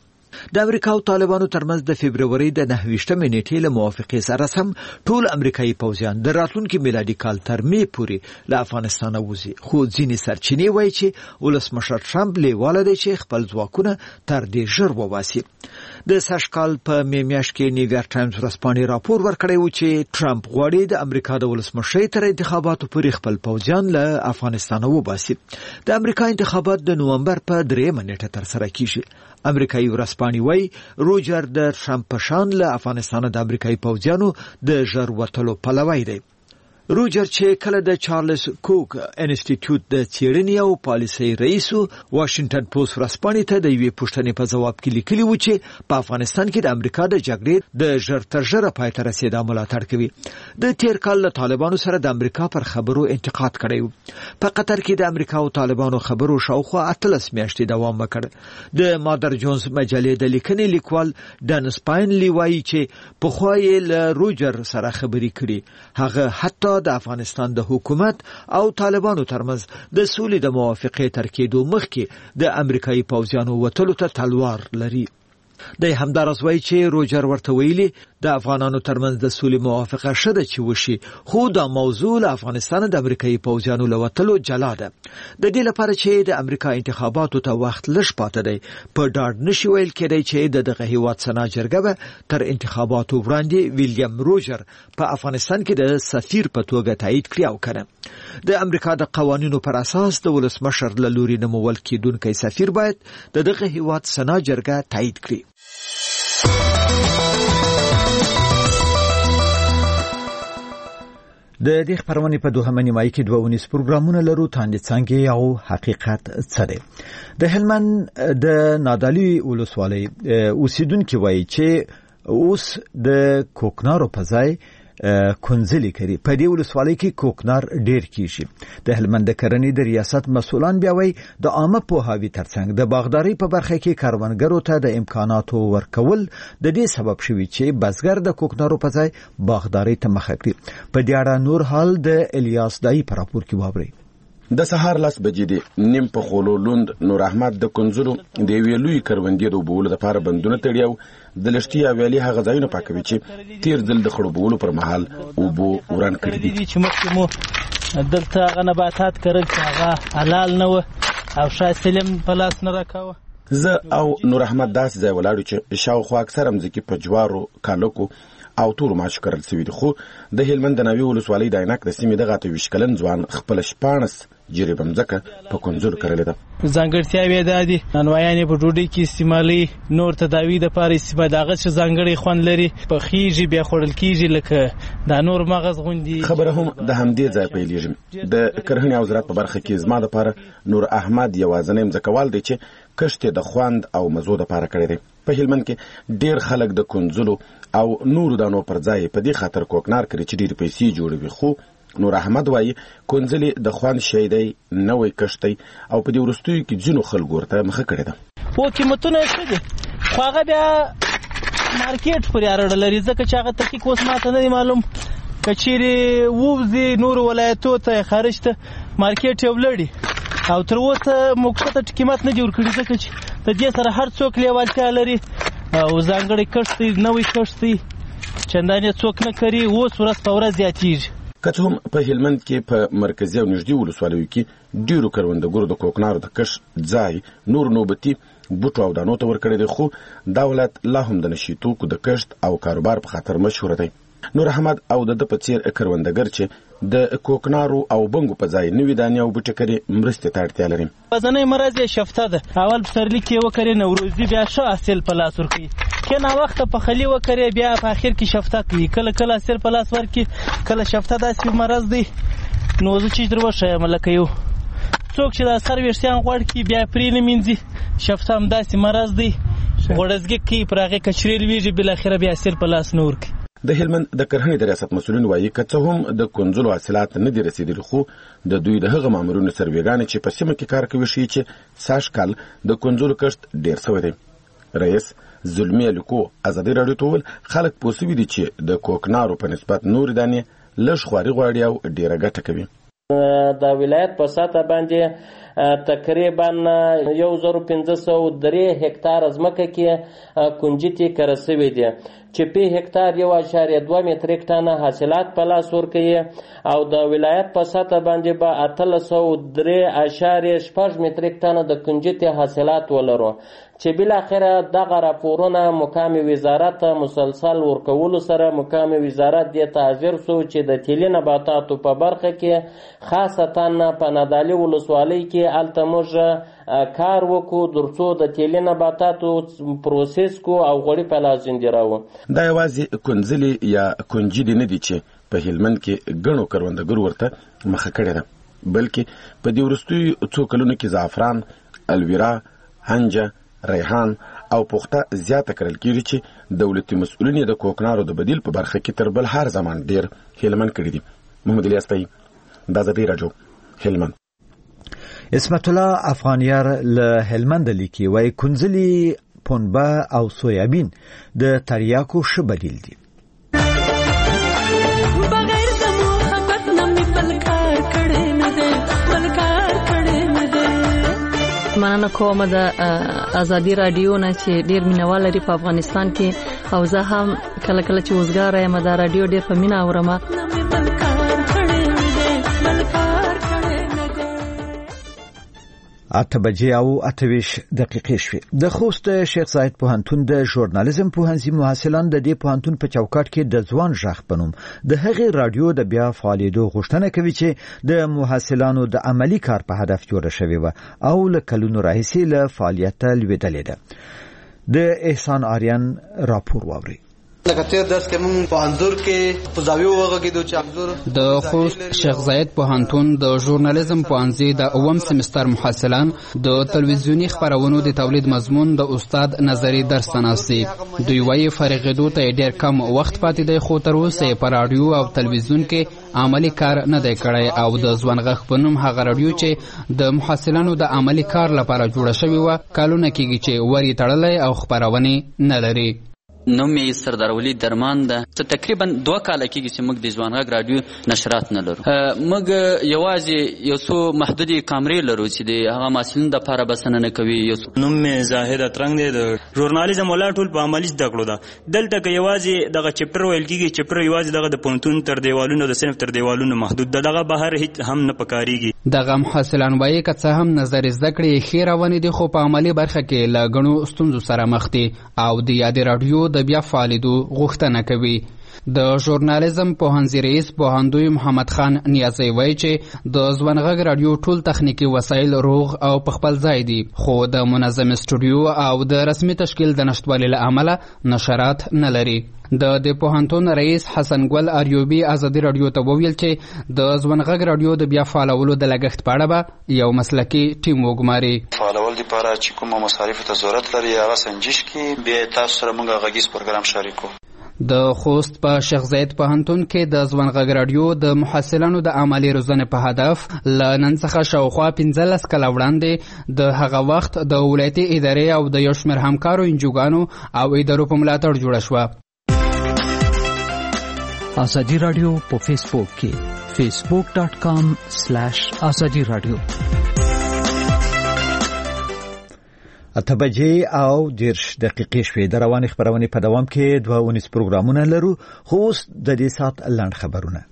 د امریکا او طالبانو ترمنځ د فبروري د نهه ویشتمې نیټې له موافقې سره سم ټول امریکایي پوځیان د راتلونکي میلادي کال تر مې پورې له افغانستانه وځي. خو ځینې سرچینې وایي چې ولسمشر ټرمپ لیواله دی چې خپل ځواکونه تر دې ژر وباسي. د سږ کال په مې میاشت کې نیویارک ټایمز ورځپاڼې راپور ورکړی و چې ټرمپ غواړي د امریکا د ولسمشرۍ تر انتخاباتو پورې خپل پوځیان له افغانستانه وباسي. د امریکا انتخابات د نومبر په درېیمه نیټه ترسره کیږي. امریکایي ورځپاڼې وایي روجر د ټرمپ په شان له افغانستانه د امریکایي پوځیانو د ژر وتلو پلوی دی. روجر چې کله د چارلز کوک انسټیټیوټ د څېړنې او پالیسۍ رئیس و واشنگټن پوسټ ورځپاڼې ته د یوې پوښتنې په ځواب کې لیکلي و چې په افغانستان کې د امریکا د جګړې د ژر تر ژره پای ته رسېدا ملاتړ کوي. د تېر کال له طالبانو سره د امریکا پر خبرو انتقاد کړی و. په قطر کې د امریکا او طالبانو خبرو شاوخوا اتلس میاشتې دوام وکړ. د مادر جونز مجلې د لیکنې لیکوال ډن سپاینلی وایي چې پخوا یې له روجر سره خبرې کړي. هغه حتی د افغانستان د حکومت او طالبانو ترمنځ د سولې د موافقې تر کېدو مخکې د امریکایي پوځیانو وتلو ته تلوار لري. د همدارس وایي چې روجر ورته ویلي د افغانانو ترمنځ د سولې موافقه شته چې وشي، خو دا موضوع له افغانستان د امریکایي پوځیانو له وتلو جلا ده. د دې لپاره چې د امریکا انتخاباتو ته وخت لږ پاته دی په ډاډ نشي ویل کېدی چې د دغه هیواد سنا جرګه به تر انتخاباتو وړاندې ویلیام روجر په افغانستان کې د سفیر په توګه تایید کړي او کنه. د امریکا د قوانینو پر اساس د ولسمشر له لوري نومول کېدونکی سفیر باید د دغه هیواد سنا جرګه تایید کړي. د دې خبرونه په دوهمه نیمایي کې دوه ونیس پروګرامونه لرو. تاندې څنګه او حقیقت څه دی؟ د هلمند د نادعلي ولسوالۍ اوسیدونکو وایي چې اوس د کوکنارو په ځای کنځلي کوي. په دې ولسوالۍ کې کوکنار ډیر کیږي. د هلمند کرنې د ریاست مسؤلان بیا وایي د عامه پوهاوي ترڅنګ د باغداري په برخه کې کاروانګرو ته د امکاناتو ورکول د دې سبب شوی چې بزګر د کوکنارو په ځای باغداري ته مخه کړي. په دې اړه نور حال د الیاس دای په راپور کې واوري. د سهار لاس بجې دي نیم په خولو لوند نور احمد د کنزلو د ویلوي کروندې د بوله لپاره بندونه تړیو د لشتي ویلي هغه ځایونه پاکوي چې تیر ځل د خړوبولو پر مهال او بو وران کړی دي چې مخکې مو دلته هغه نباتات کرل چې هغه حلال نه و او شاید سلم په لاس نه راکاوه. زه او نور احمد داس ځای ولاړو چې شاوخوا اکثر مځکې په جوارو کالکو او تور ماچ کړل سوي دي. خو د هلمند د ناوې ولسوالۍ د عینک د سیمې دغه اته ویشت کلن ځوان خپل شپاړس جریبه مځکه په کنځلو کرلې ده. ځانګړتیاوې دا دي نانوایانې په ډوډۍ کې استعمالي، نور تداوي دپاره استفاده هغه چې ځانګړی خوند لري پخېږي بیا خوړل کېږي لکه دا نور مغز غوندې. خبره هم د همدې ځای پیلېږي. د کرهڼې او زراعت په برخه کې زما دپاره نور احمد یوازینی مځکوال دی چې کښت د خوند او مزو دپاره کړی دی. په هلمند کې ډېر خلک د کنځلو او نورو دانو پر ځای په دې خاطر کوکنار کوي چې ډېرې پیسې جوړوي. خو نور احمد وایي کنځلې د خوند شی دی، نوی کښت دی او په دې وروستیو کې ځینو خلکو ورته مخه کړې ده. خو قیمتونه یې ښه دي، خو هغه بیا مارکیټ پورې اړه لري ځکه چې هغه تحقیق اوس ماته نه دی معلوم. که چیرې ووځي نورو ولایتو ته خارج ته مارکیټ یې ولړي او تر اوسه موقته قیمت نه جوړ کړي ځکه چې د دې سره هر څوک لیوالتیا لري او ځانګړی کښت دی، نوی کښت دی، چندانې څوک نه کوي. اوس ورځ په ورځ زیاتېږي. که څه هم په هلمند کې په مرکزي او نږدې ولسوالیو کې ډېرو کروندګرو د کوکنارو د کښت ځای نور نوبتي بوټو او دانو ته ورکړی دی. خو دا ولایت لا هم د نشي توکو د کښت او کاروبار په خاطر مشهوره دی. نور احمد او د ده په څېر کروندګر چې د کوکنارو او بنګو په ځای نوي دانې او بوټي کري مرستې ته اړتیا لري. ورځنی مرض یې شفته ده. اول پسرلي کې یې وکرې نوروزي بیا ښه حاصل په لاس ورکوي. که ناوخته پخلي وکرې بیا په اخر کې شفته کوي. کله کله حاصل په لاس ورکوي، کله شفته. داسې مرض دی نو زه چې در وښیم لکه یو څوک چې د سر ویښتان غوړ کړي بیا پرې نه مینځي. شفته هم داسې مرض دی، غوړزګي کوي پر هغې کچرې لویږي، بالاخره بیا حاصل په لاس نه ورکوي. د هلمند د کرهڼې د ریاست مسؤلین وایي که څه هم د کنځلو حاصلات نه دي رسېدلي، خو د دوی د هغه مامورینو سروېګانې چې په سیمه کې کار کوي ښیي چې سږ کال د کنځلو کښت ډېر سوی دی. رئیس زلمي الیکو ازادي راډیو ته وویل خلک پوه سوي دي چې د کوکنارو په نسبت نورې دانې لږ خواري غواړي او ډېره ګټه کوي. د ولایت په سطح باندې تقریبا یو زر پنځه سوه درې هکتار ځمکه کې کنجتې کره سوي دي چې په هکتار یو اعشاریه دوه متریک ټنه حاصلات په لاس ورکوي او د ولایت په سطح باندې به اتلس سوه درې اعشاریه شپږ متریک ټنه د کنجتې حاصلات ولرو چې بالاخره دغه راپورونه مقام وزارت مسلسل ورکولو سره مقام وزارت دې ته حاضر سو چې د تیلي نباتاتو په برخه کې خاصتا په نادعلي ولسوالۍ کې هلته موږ کار وکړو ترڅو د تیلي نباتاتو پروسس کو او غوړي په لاس ځندې راوړو. دا یوازې کنځلې یا کنجي دي نه دي چې په هلمند کې ګڼو کروندګرو ورته مخه کړې ده، بلکې په دې وروستیو څو کلونو کې زعفران، الویرا، هنجه، ریحان او پخته زیاته کرل کېږي چې دولتي مسؤلین یې د کوکنارو د بدیل په برخه کې تر بل هر زمان ډېر هلمند کړي دي. محمد الیاس د ازادي راډیو هلمند. اسمت الله افغانیار له هلمند لیکي وایي کنځلې، پنبه او سویابین د تریاکو ښه بدیل دي. مننه کوم د ازادي رادیو نه چې ډیر مینوال لري په افغانستان کې او زه هم کله کله چې وزګار یم د رادیو ډیر په مینا اورم. اته بجې او اته ویش دقیقې شوې. د خوست شیخ زاید پوهنتون د ژورنالیزم پوهنځي محصلان د دې پوهنتون په چوکاټ کې د ځوان ژغ په نوم د هغې رادیو د بیا فعالیدو غوښتنه کوي چې د محصلانو د عملی کار په هدف جوړه شوې وه او له کلونو راهیسې له فعالیته لوېدلې ده. د احسان آریان راپور واوري. لکه تیر درس کې مونږ په انځور کې په زاویو وغږیدو چې انځور د خوست شیخ زاید پوهنتون د ژورنالیزم پوهنځي د اووم سمستر محصلان د تلویزیوني خپرونو د تولید مضمون د استاد نظری درس تناسي. دوی وايي فارغېدو ته ډېر کم وخت پاتې دی خو تر اوسه په رادیو او تلویزیون کې عملی کار نه دی کړی او د ځوان غږ په نوم هغه رادیو چې د محصلانو د عملی کار لپاره جوړه شوې وه کلونه کېږي چې ور یې تړلی او خپرونې نه لري. نوم یې سردار ولی درمان ده. تقریبا دوه کاله کېږي چې موږ د ځوان غږ رادیو نشرات نه لرو. موږ یوازې یو څو محدودې کامرې لرو چې د هغه محصلینو دپاره بسنه نه کوي. نوم مې زاهد اترنګ دی. د ژورنالیزم ولا ټول په عملي زده کړو ده. دلته که یوازې دغه چپټر ویل کېږي چپټر یوازې دغه د پوهنتون تر دیوالونو د صنف تر دیوالونو محدود ده. دغه بهر هیڅ هم نه پکارېږي. دغه محصلان وایي که څه هم نظري زده کړې ښې روانې دي خو په عملي برخه کې له ګڼو ستونزو سره مخ دي او د یادې راډیو د بیا فعالیدو غوښتنه کوي. د ژورنالیزم پوهنځي رئیس پوهندوی محمد خان نیازی وایي چې د ځوانغږ رادیو ټول تخنیکي وسایل روغ او په خپل ځای دي، خو د منظم استودیو او د رسمي تشکیل د نشتوالي له امله نشرات نه لري. د د پوهنتون رئیس حسن ګل اریوبي ازادي رادیو ته وویل چې د ځوانغږ رادیو د بیا فعالولو د لګښت په اړه به یو مسلکي ټیم وګماري. فعالول لپاره چې کومه مصارف ته ضرورت لري هغه سنجش کې بیا تاسو سره موږ غږیز پروګرام شریکو. د خوست په شیخ زاید پوهنتون کې د ځوانغږ رادیو د محصلانو د عملي روزنې په هدف له نن څخه شاوخوا پنځلس کاله وړاندې د هغه وخت د ولایتي ادارې او د یو شمېر همکارو انجوګانو او ادارو په ملاتړ جوړه شوه. ازادي رادیو په فیسبوک کې فیسبوک ډاټ کام سلیش ازادي رادیو. اته بجې او دیرش دقیقې شوې. د روانې خبرونې په دوام کې دوه اونیز پروګرامونه لرو، خو اوس د دې ساعت لنډ خبرونه.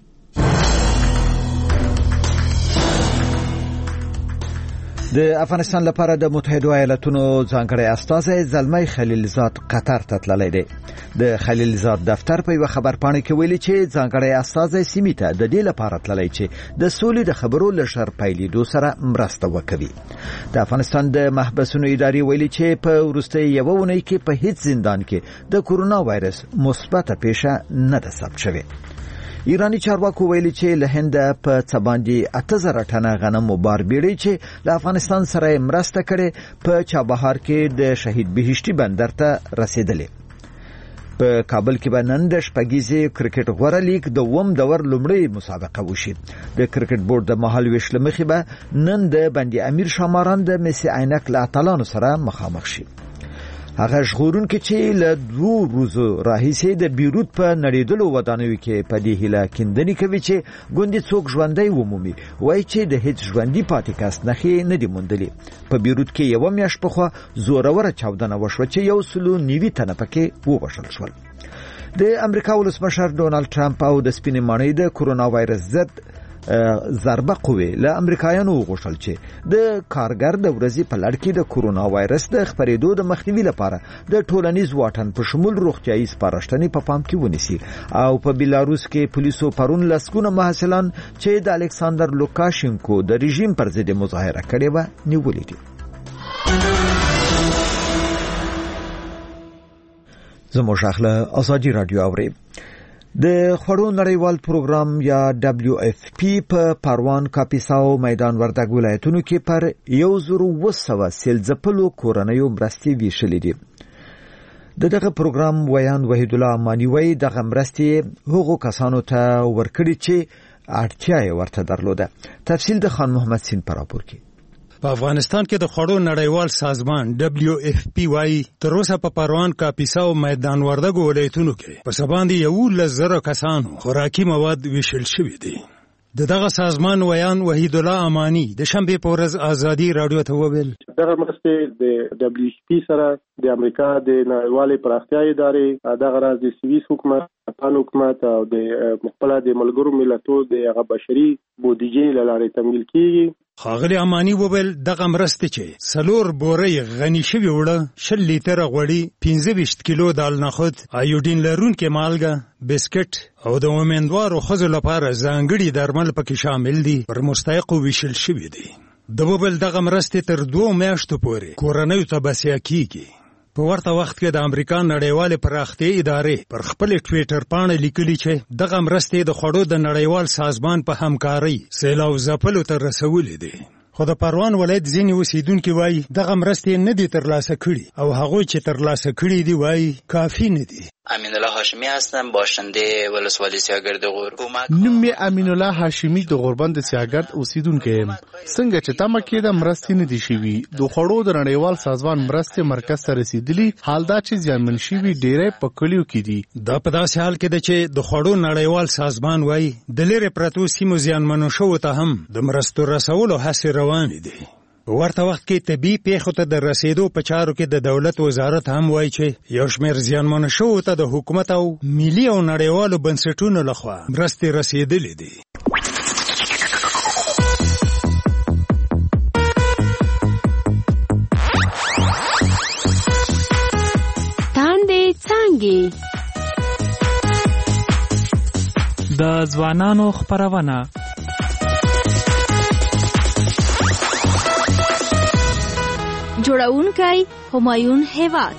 د افغانستان لپاره د متحده ایالاتونو ځانګړی استازی زلمی خلیلزاد قطر ته تللی دی. د خلیلزاد دفتر په یو خبرپاڼه کې ویلي چې ځانګړی استازی سیمې ته د دې لپاره تللی چې د سولې د خبرو له ژر پیلېدو سره مرسته وکوي. د افغانستان د محبسونو ادارې ویلي چې په وروستۍ یوه اونۍ کې په هیڅ زندان کې د کورونا وایرس مثبته پیښه نه ده ثبت شوې. ایرانی چارواکو ویلي چې له هند په څه باندې اته زره ټنه غنم او باربیړۍ چې له افغانستان سره مرسته کړې په چابهار کې د شهید بهشتي بندر ته رسیدلې. په کابل کې به نن د شپږیزې کرکټ غوره لیګ د اووم دور لومړۍ مسابقه وشي. د کرکټ بورډ د مهال ویش له مخې به نن د بندي امیر شاماران د مسی عینک له اتلانو سره مخامخ شي. هغه ژغورونکي چې له دوه ورځو راهیسې د بیروت په نړیدلو ودانیو کې په دې هیله کیندنې کوي چې ګوندې څوک ژوندی ومومي، وایي چې د هیڅ ژوندي پاتې کس نښې نه دي موندلې. په بیروت کې یوه میاشت پخوا زوروره چاودنه وشوه چې یو سلو نوي تنه پکې ووژل شول. د امریکا ولسمشر ډونالد ټرمپ او د سپینې ماڼۍ د کورونا وایرس ضد ضربه قوې له امریکایانو وغوښتل چې د کارګر د ورځې په لړ کې د کورونا وایرس د خپرېدو د مخنیوي لپاره د ټولنیز واټن په شمول روغتیايي سپارښتنې په پام کې ونیسي. او په بیلاروس کې پولیسو پرون لسګونه محصلان چې د الکساندر لوکاشینکو د رژیم پر ضد مظاهره کړې وه نیولي دي. زموږ اخله ازادي رادیو اوري. د خوړو نړیوال پروګرام یا دبلیو اف پی په پروان، کاپیسا او میدان وردګ ولایتونو کې پر یو زر و سوه سیلځپلو کورنیو مرستې ویشلې دي. د دغه پروګرام ویان وحید الله امانی وایي دغه مرستې هغو کسانو ته ورکړي چې اړتیا یې ورته درلوده. تفصیل د خان محمد سین پر راپور کې. په افغانستان کې د خوړو نړیوال سازمان دبلیو اف پی وايي تر اوسه په پروان، کاپیسا او میدان وردګ ولایتونو کې په سباندې یولس زره کسانو خوراکي مواد ویشل شوي دي. د دغه سازمان ویان وحید الله امانی د شنبې په ورځ ازادي رادیو ته وویل دغه مرستې د دبلیو اف پی سره د امریکا د نړیوالې پراختیا ادارې دغه راز د سویس حکومت، افغان حکومت او د مخبله د ملګرو ملتونو د هغه بشري بودیجې له لارې تمویل کیږي. ښاغلي امانی وویل دغه مرستې چې څلور بورې غني شوي وړه، شل لیتره غوړي، پنځه ویشت کیلو دال نخود، ایوډین لرونکې مالګه، بسکټ او د امیندوارو ښځو لپاره ځانګړي درمل پکې شامل دي پر مستحقو ویشل شوي دي. د وویل دغه مرستې تر دوو میاشتو پورې کورنیو ته بسیا کیږي. په ورته وخت کې د امریکا نړیوالې پراختیا ادارې پر خپل ټویټر باندې لیکلي چې دغه مرستې د خوړو د نړیوال سازمان په همکارۍ سیلاو ځپلو ته رسولې دي. خو د پروان ولایت ځینې اوسیدونکي وایي دغه مرستې نه دي ترلاسه کړي او هغوی چې ترلاسه کړي دي وایي کافی نه دي. امین الله هاشمی هستم، باشنده ولسوالی سیاگرد غور. نوم می امین الله هاشمی د غوربند سیاگرد اوسیدونکی یم. څنګه چې تمه کېده مرستې نه دي شوي، د خوړو د نړیوال سازمان مرستې مرکز ته رسیدلي، حال دا چې زیانمن شوي ډیری په کلیو کې دي. دا په داسې حال کې ده چې د خوړو نړیوال سازمان وایي د لرې پرتو سیمو زیانمنو شوو ته هم د مرستو رسولو هڅې روانې دي. په ورته وخت کې طبي پیښو ته د رسیدو په چارو کې د دولت وزارت هم وایي چې یو شمېر زیانمنو شوو ته د حکومت او ملي او نړیوالو بنسټونو لخوا مرستې رسیدلې دي. تاندې څانګې د ځوانانو خپرونه. جوړونکی همایون هیواد.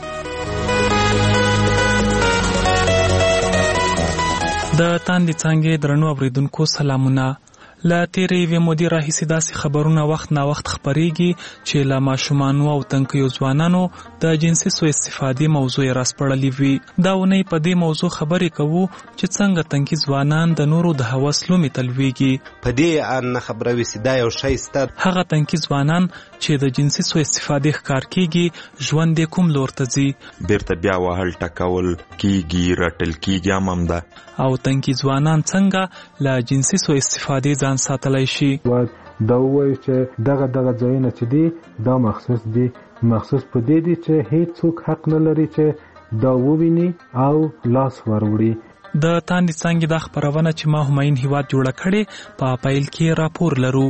د تاندې څانګې درنو اوریدونکو سلامونه. له تیرې یوې مودې راهیسې داسې خبرونه وخت نا وخت خپرېږي چې له ماشومانو او تنکیو ځوانانو د جنسي سوء استفادې موضوع یې راسپړلې وي. دا اونۍ په دې موضوع خبرې کوو چې څنګه تنکي ځوانان د نورو د هوس لومې تلویږي. په دې ان خبره وي چې دا یو شی سته. هغه تنکي ځوانان چې د جنسي سوء استفادې ښکار کیږي ژوند یې کوم لور ته ځي. بیرته بیا وهل ټکول کیږي، رټل کیږي هم هم ده. او تنکي ځوانان څنګه له جنسي سوء استفادې ځان ساتلی شي. دا وایي چې دغه دغه ځایونه چې دي دا مخصوص دي مخصوص په دې دي چې هیڅ څوک حق نه لري چې دا وویني او لاس وروړي. د تاندې څانګې دا خپرونه چې ما همایون هیواد جوړه کړې په پیل کې راپور لرو.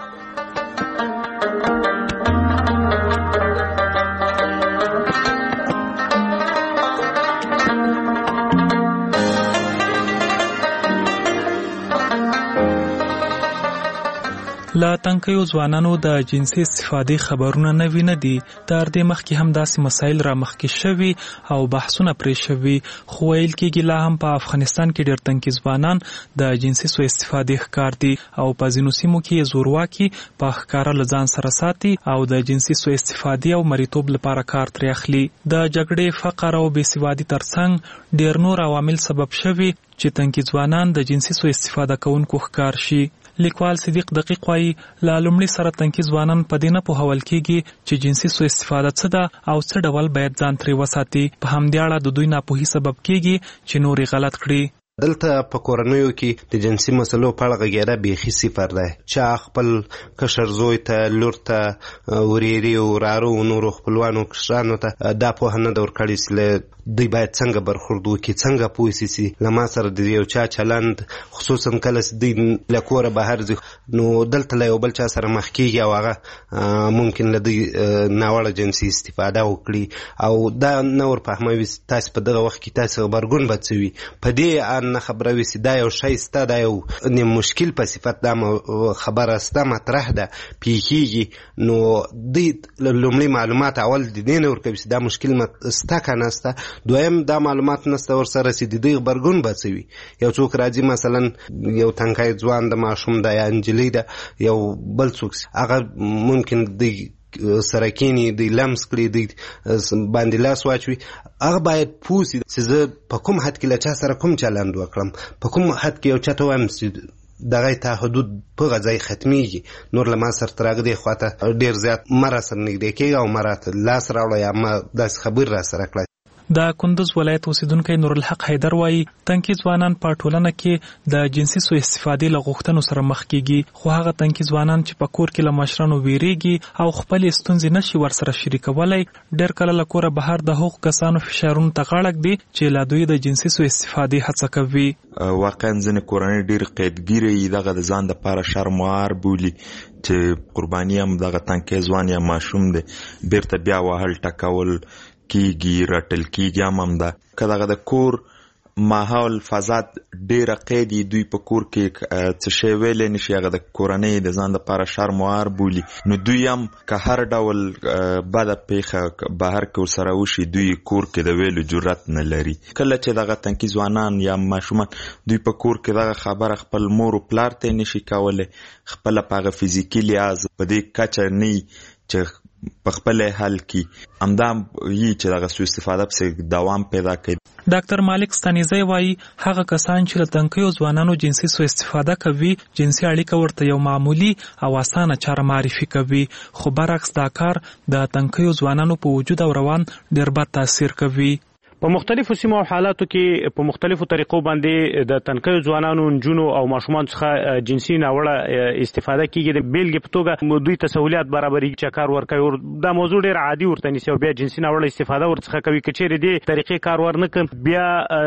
له تنکیو ځوانانو د جنسي استفادې خبرونه نوي نه دي. تر دې مخکې هم داسې مسایل را مخکې شوي او بحثونه پرې شوي، خو ویل کېږي لا هم په افغانستان کې ډېر تنکي ځوانان د جنسي سوء استفادې ښکار دي او په ځینو سیمو کې یې زورواکي په ښکاره له ځان سره ساتي او د جنسي سوء استفادې او مریتوب لپاره کار ترې اخلي. د جګړې، فقر او بېسوادي ترڅنګ ډېر نور عوامل سبب شوي چې تنکي ځوانان د جنسي سوء استفاده کوونکو ښکار شي. لیکوال صدیق دقیق وایي له لومړي سره تنکي ځوانان په دې نه پوهول کېږي چې جنسي سوء استفاده څه ده او څه ډول باید ځان ترې وساتي. په همدې اړه د دوی ناپوهي سبب کېږي چې نورې غلط کړي. دلته په کورنیو کې د جنسي مسلو په اړه غږېدا بیخي صفر دی. چا خپل کشر زوی ته، لور ته، ورېرې، ورارو، نورو خپلوانو، کشرانو ته دا پوهه نه ده ورکړې چې دوی باید څنګه برخورد وکړي، څنګه پوه شي چې له ما سره د یو چا چلند، خصوصا کله چې دوی له کوره بهر ځي نو دلته له یو بل چا سره مخ کېږي او هغه ممکن له دوی ناوړه جنسي استفاده وکړي او دا نه ورفهموي تاسې په دغه وخت کې تاسې غبرګون به څه وي. په دې نه خبره وي چې دا یو شی سته، دا یو مشکل په صفت دا خبره سته مطرح ده پیښیږي، نو دوی لومړی معلومات اول د دې نه ورکوي چې دا مشکل سته که نه سته. دویم دا معلومات نسته ورسره چې د دوی غبرګون به څه وي. یو څوک راځي مثلا یو تنکی ځوان د ماشوم ده یا نجلۍ ده یو بل څوک هغه ممکن دوی سره کینی دی لمس کړي دی باندې لاس واچوي، هغه باید پوه شي چې زه په کوم حد کې له چا سره کوم چلند وکړم، په کوم حد کې یو چا ته وایم چې دغه ته حدود په غځای ختمیږي، نور له ما سره تر هغه دې خواته ډېر زیات مه راسره نږدې کېږه او ما راته لاس راوړه یا ما داسې خبر راسره کړه. د کندوز ولایت اوسیدونکی نورالحق حیدر وایي تنکي ځوانان په ټولنه کې د جنسي سوء استفادې له غوښتنو سره مخ کېږي، خو هغه تنکي ځوانان چې په کور کې له مشرانو ویریږي او خپلې ستونزې نشي ورسره شریکولی، ډېر کله له کوره بهر د هغو کسانو فشارونو ته غاړه ږدي چې له دوی د جنسي سوء استفادې هڅه کوي. واقعا ځینې کورنۍ ډېر قیدګیره یي، دغه د ځان دپاره شرموار بولي چې قرباني هم دغه تنکی ځوان یا ماشوم دی بیرته بیا وهل ټکول کیږي، رټل کیږي هم هم ده. که دغه د کور ماحول فضا ډېره قیدي، دوی په کور کې څه شی ویلی نشي، هغه د کورنۍ د ځان دپاره شرموار بولي، نو دوی هم که هر ډول بده پیښه بهر کې ورسره وشي دوی کور کې د ویلو جرأت نه لري. کله چې دغه تنکي ځوانان یا ماشومان دوی په کور کې دغه خبره خپل مور و پلار ته نشي کولی، خپله په هغه فزیکي لحاظ په دې کچه نه چې په خپل حل کې همدا یي چې دغه سوء استفاده پسې دوام پیدا کوي. ډاکټر مالک ستانیزی وایي هغه کسان چې له تنکیو ځوانانو جنسي سوء استفاده کوي جنسي اړیکه ورته یو معمولي او اسانه چاره معرفي کوي، خو برعکس دا کار د تنکیو ځوانانو په وجود او روان ډېر بد تاثیر کوي. په مختلفو سیمو او حالاتو کې په مختلفو طریقو باندې د تنکیو ځوانانو، نجونو او ماشومان څخه جنسي ناوړه استفاده کیږي. د بیلګې په توګه دوی ته سہولیات برابرېږي چې کار ورکوي، دا موضوع ډېر عادي ورته نیسي او بیا جنسي ناوړه استفاده ورڅخه کوي. که چیرې دې طریقې کار ور نه کړي بیا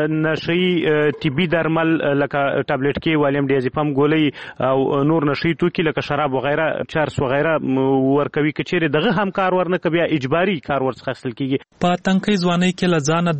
نشهیي طبي درمل لکه ټابلیټ کې والیم ډیازیپام ګولۍ او نور نشهیي توکي لکه شراب وغیره، چرس وغیره ورکوي. که چیرې دغه هم کار ور نه کړي بیا اجباري کار ورڅخه اخیستل کیږي. په تنکۍ ځوانۍ کې له ځانه د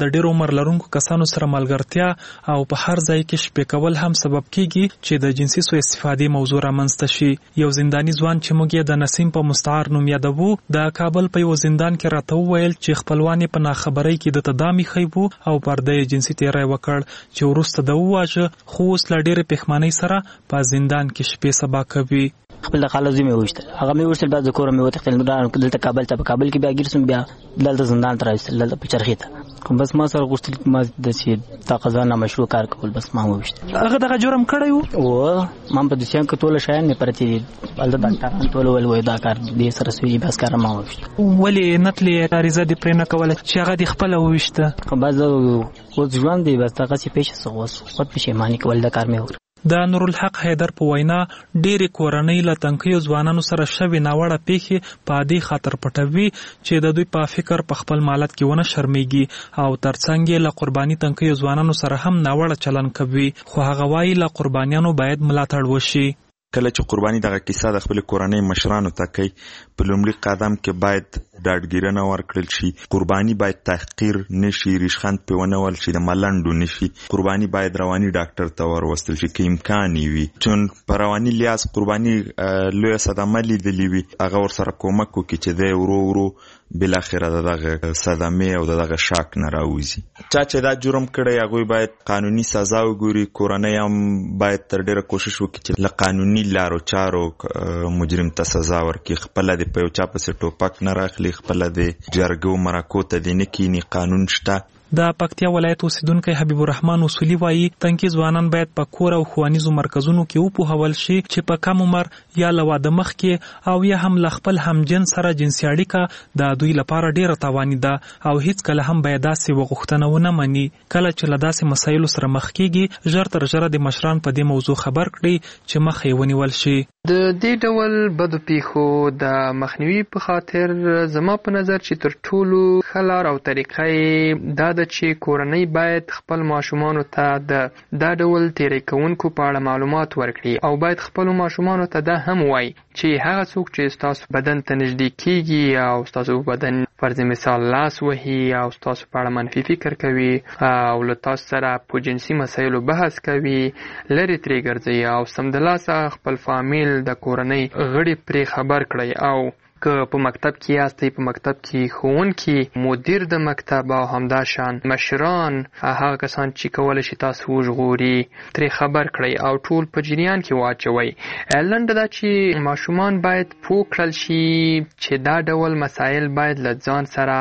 د ډېر عمر لرونکو کسانو سره ملګرتیا او په هر ځای کې شپې کول هم سبب کیږي چې د جنسي سوء استفادې موضوع رامنځته شي. یو زنداني ځوان چې موږ یې د نسیم په مستعار نوم یادوو د کابل په یو زندان کې راته وویل چې خپلوان یې په ناخبرۍ کې د تدامي خیبو او پرده یې جنسي تیری وکړ چې وروسته د وواژه خو اوس له ډېرې پښیمانۍ سره په زندان کې شپې سبا کوي. خپل د خالو زمي وشتل هغه مې ورسره بعد کور مې وته خپل ګران دلته کابل ته په کابل کې بیا ګرځم بیا دلته زندان ته راځل دلته په چرخې ته کوم بس ما سره غوښتل ما د چې تا قضا نه مشروع کار کول بس ما وشتل هغه دغه جرم کړی وو او ما په دې څنګه ټول شایان نه پرتی بل د ډاکټر ټول ول وای دا کار دې سره سوي بس کار ما وشتل ولې نتلې اړیزه دې پرې نه کوله چې هغه دې خپل وشته خو باز او ژوند دی بس هغه چې پېښه سوس خود پښیمانی کول دا کار مې وکړ. د نورالحق حیدر په وینا ډېرې کورنۍ له تنکیو ځوانانو سره شوې ناوړه پیښې په عادي خاطر پټوي چې د دوی په فکر په خپل مالت کې ونه شرمېږي او ترڅنګ یې له قرباني تنکیو ځوانانو سره هم ناوړه چلن کوي خو هغه وایي له قربانیانو باید ملاتړ وشي. کله چې قرباني دغه کیسه د خپل کورنۍ مشرانو ته کوي په لومړي قدم کې باید ډاډګیرنه ورکړل شي. قرباني باید تحقیر نشي ریشخند په ونول شي د ملنډو نشي. قرباني باید رواني ډاکټر ته وروستل شي که امکان وي چون په رواني لیاز قرباني لویه صدمه لیدلې وي هغه ورسره کومک وکړي چې دی ورو ورو بالاخره دغه صدمې او دغه شاک نه راوځي. چا چې دا جرم کړی هغوی باید قانوني سزا وګوري. کورنۍ هم باید تر ډېره کوشش وکړي چې له قانوني لارو چارو مجرم ته سزا ورکړي. خپله د په یو چا پسې ټوپک نه راخلي خپله د جرګو مرکو ته دې نه کیني. قانون شته. د پکتیا ولایت اوسیدونکی حبیب الرحمن اصولي وایي تنکي ځوانان باید په کور او ښوونیزو مرکزونو کې وپوهول شي چې په کم عمر یا له واده مخکې او یا هم له خپل همجنس سره جنسي اړیکه د دوی لپاره ډېره تاواني ده او هیڅکله هم باید داسې وغوښتنه ونه مني. کله چې له داسې مسایلو سره مخ کېږي ژر تر ژره د مشران په دې موضوع خبر کړي چې مخ یې ونیول شي. د دې ډول بدو پیښو د مخنیوي په خاطر زما په نظر چې تر ټولو ښه لار او طریقه یې دا ده چې کورنۍ باید خپل ماشومانو ته د دا ډول تیری کوونکو په اړه معلومات ورکړي او باید خپلو ماشومانو ته دا هم وایي چې هغه څوک چې ستاسو بدن ته نږدې کیږي او ستاسو بدن فرض مثال لاس وهي او ستاسو په اړه منفي فکر کوي او له تاسو سره په جنسي مسایلو بحث کوي لرې ترې ګرځئ او سمدلاسه خپل فامیل د کورنۍ غړي پرې خبر کړئ او که په مکتب کې یاستئ په مکتب کې ښوونکي مدیر د مکتب او همداشان مشران هغه کسان چې کولی شي تاسو وژغوري ترې خبر کړئ او ټول په جریان کې واچوئ. لنډه دا چې ماشومان باید پوه کړل شي چې دا ډول مسایل باید له ځان سره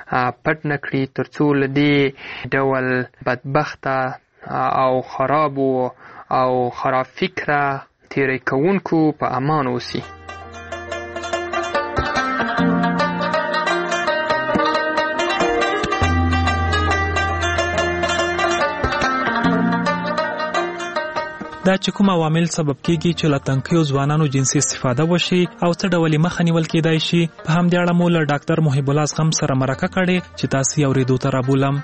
پټ نه کړي تر څو له دې ډول بدبخته او خرابو او خراب فکره تیری کوونکو په امان اوسي. دا چې کوم عوامل سبب کیږي چې له تنکیو ځوانانو جنسي استفاده وشي او څه ډول مخه نیول کېدای شي په همدې اړه مو له ډاکټر محب الله زغم سره مرکه کړې چې تاسو یې اورېدو ته رابولم.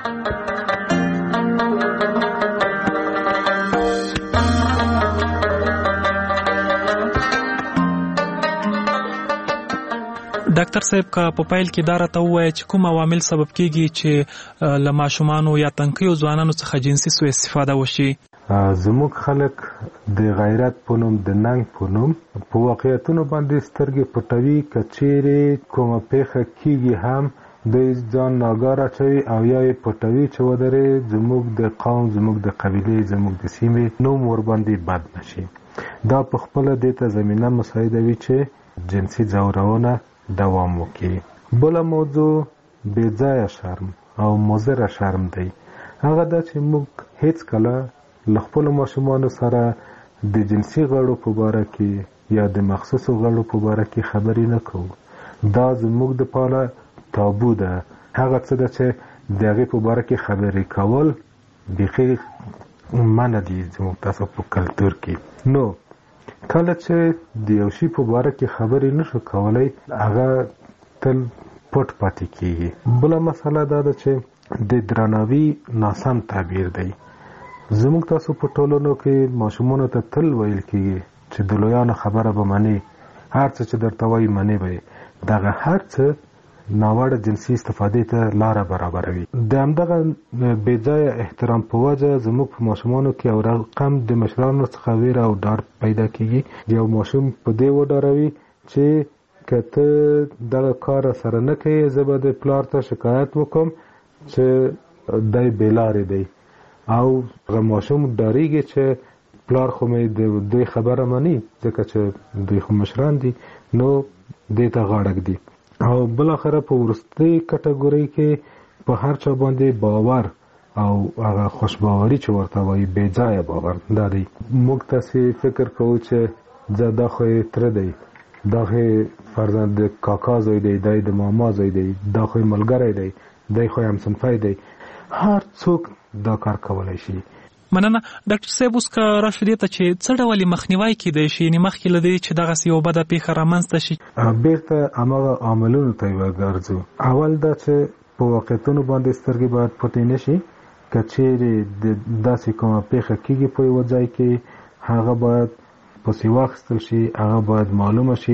ډاکټر صاحب کا په پایل کې دا راته ووایه چې کوم عوامل سبب کیږي چې له ماشومانو یا تنکیو ځوانانو څخه جنسي سوء استفاده وشي. زموږ خلک د غیرت په نوم د ننګ په نوم په واقعیتونو باندې سترګې پټوي. که چیرې کومه پیښه کیږي هم دوی ځان ناګاره اچوي او یا یې پټوي چې ودرې زموږ د قوم زموږ د قبیلې زموږ د سیمې نوم ورباندې بد نشي. دا په خپله دې ته زمینه مساعدوي چې جنسي ځورونه دوام وکړي. بله موضوع بې ځایه شرم او مضره شرم دی. هغه دا چې موږ هیڅ کله له خپلو ماشومانو سره د جنسي غړو په باره کې یا د مخصوصو غړو په باره کې خبرې نه کوو. دا زموږ دپاره تابو ده. هغه څه ده چې د هغې په باره کې خبرې کول بیخي منع دي زموږ تاسو په کلتور کې. نو کله چې د یو شي په باره کې خبرې نشو کولی هغه تل پټ پاتې کېږي. بله مسله دا ده چې د درناوي ناسم تعبیر دی. زموږ تاسو په ټولنو کې ماشومانو ته تل ویل کېږي چې د لویانو خبره به منې، هر څه چې درته وایي منې به یې. دغه هر څه ناوړه جنسي استفادې ته لاره برابروي. د همدغه بې ځایه احترام په وجه زموږ په ماشومانو کې یو رقم د مشرانو څخه ویره او ډار پیدا کیږي. یو ماشوم په دې وډاروي چې که ته دغه کار سره نه کوي زه به د پلار ته شکایت وکم چې دی بېلارې دی، او هغه ماشوم ډارېږي چې پلار خو مې د دوی خبره مني ځکه چې دوی خو مشران دي نو دې ته غاړه ږدي. او بالاخره په وروستۍ کټګورۍ کې په هر چا باندې باور او هغه خوشباوري چې ورته وایي بې ځایه باور دا دی. موږ تاسې فکر کوو چې زه دا خو یې تره دی، دا خو فرزند د کاکا زوی دی، دی د ماما زوی دی، دا خو ملګری دی، دی خو همصنفی دی. هر څوک دا کار کولی شي. مننه ډاکټر صاحب. اوس که راشو دې ته چې څه ډول مخنیوی کیدای شي، یعنې مخکې له دې چې دغسې یوه بده پیښه رامنځته شي؟ بېرته هماغه عاملونو ته یې ورګرځو. اول دا چې په واقعیتونو باندې سترګې باید پټې نه شي. که چیرې د داسې کومه پیښه کېږي په یوه ځای کې هغه باید پسې واخیستل شي، هغه باید معلومه شي،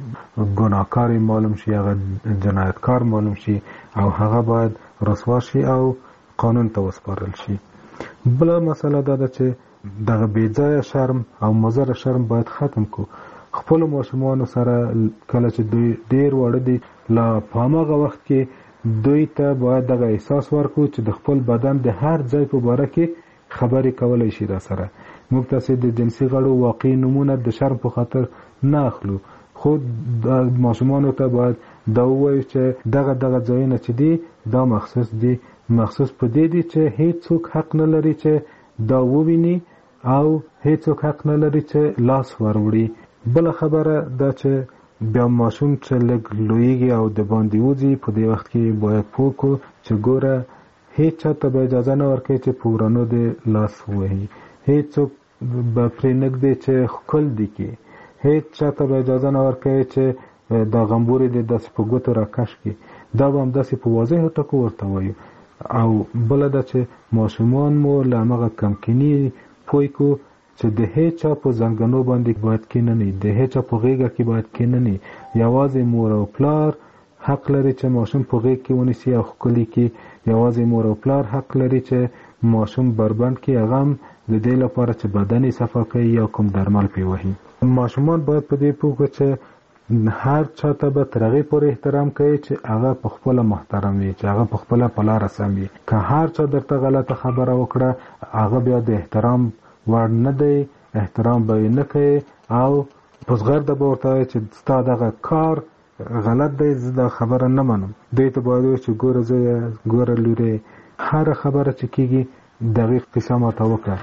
ګناهکار معلوم شي، هغه جنایتکار معلوم شي، او هغه باید رسوا شي او قانون ته وسپارل شي. بله مسله دا ده چې دغه بې ځایه شرم او مضر شرم باید ختم کو. خپلو ماشومانو سره کله چې دوی ډېر واړه دي لا په هماغه وخت کې دوی ته باید دغه احساس ورکړو چې د خپل بدن د هر ځای په باره کې خبرې کولی شي را سره. موږ تاسې د جنسي غړو واقعي نومونه د شرم په خاطر نه اخلو، خو د ماشومانو ته باید دا ووایو چې دغه دغه ځایونه چې دي دا مخصوص دي، مخصوص په دې دي چې هیڅوک حق نه لري چې دا وویني او هیڅوک حق نه لري چې لاس وروړي. بله خبره دا چې بیا ماشوم چې لږ لویږي او د باندې وځي په دې وخت کې باید پوه کړو چې ګوره هیڅ چا ته به اجازه نه ورکوي چې په ورانو دې لاس ووهي، هیڅوک به پرې نږدې چې ښکل دي کړي، هیڅ چا ته به اجازه نه ورکوي چې دا غمبورې دې داسې په ګوتو راکش کړي. دا به همداسې په واضحو ټکو ورته وایو. او بله ده چې ماشومان مو له همغه کمکیني پوه کړو چې د هیڅ چا په زنګنو باندې باید کېنني، د هیڅ چا په غېږه کې باید کېنني. یوازې مور او پلار حق لري چې ماشوم په غېږ کې ونیسي او ښکلي کړي. یوازې مور او پلار حق لري چې ماشوم بربند کړي، هغه هم د دې لپاره چې بدن یې صفا کوي یا کوم درمل پرې وهي. ماشومان باید په دې پوه کړي چې هر چا ته به تر هغې پورې احترام کوي چې هغه په خپله محترم وي، چې هغه په خپله په لاره سم وي. که هر چا درته غلطه خبره وکړه هغه بیا د احترام وړ نه دی، احترام به یې نه کوي او په زغرده به ورته وایي چې ستا دغه کار غلط دی، زه دا خبره نه منم. دوی ته باید وایي چې ګوره زویه، ګوره لورې، هره خبره چې کېږي دقیق قصه ماته وکړه.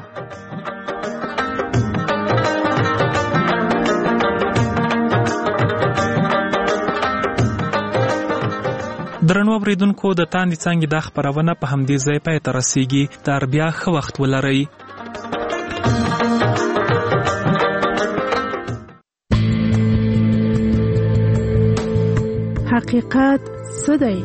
درنو اوریدونکو، د تاندې څانګې دا خپرونه په همدې ځای پای ته رسیږي. تر بیا ښه وخت ولرئ. حقیقت څه دی؟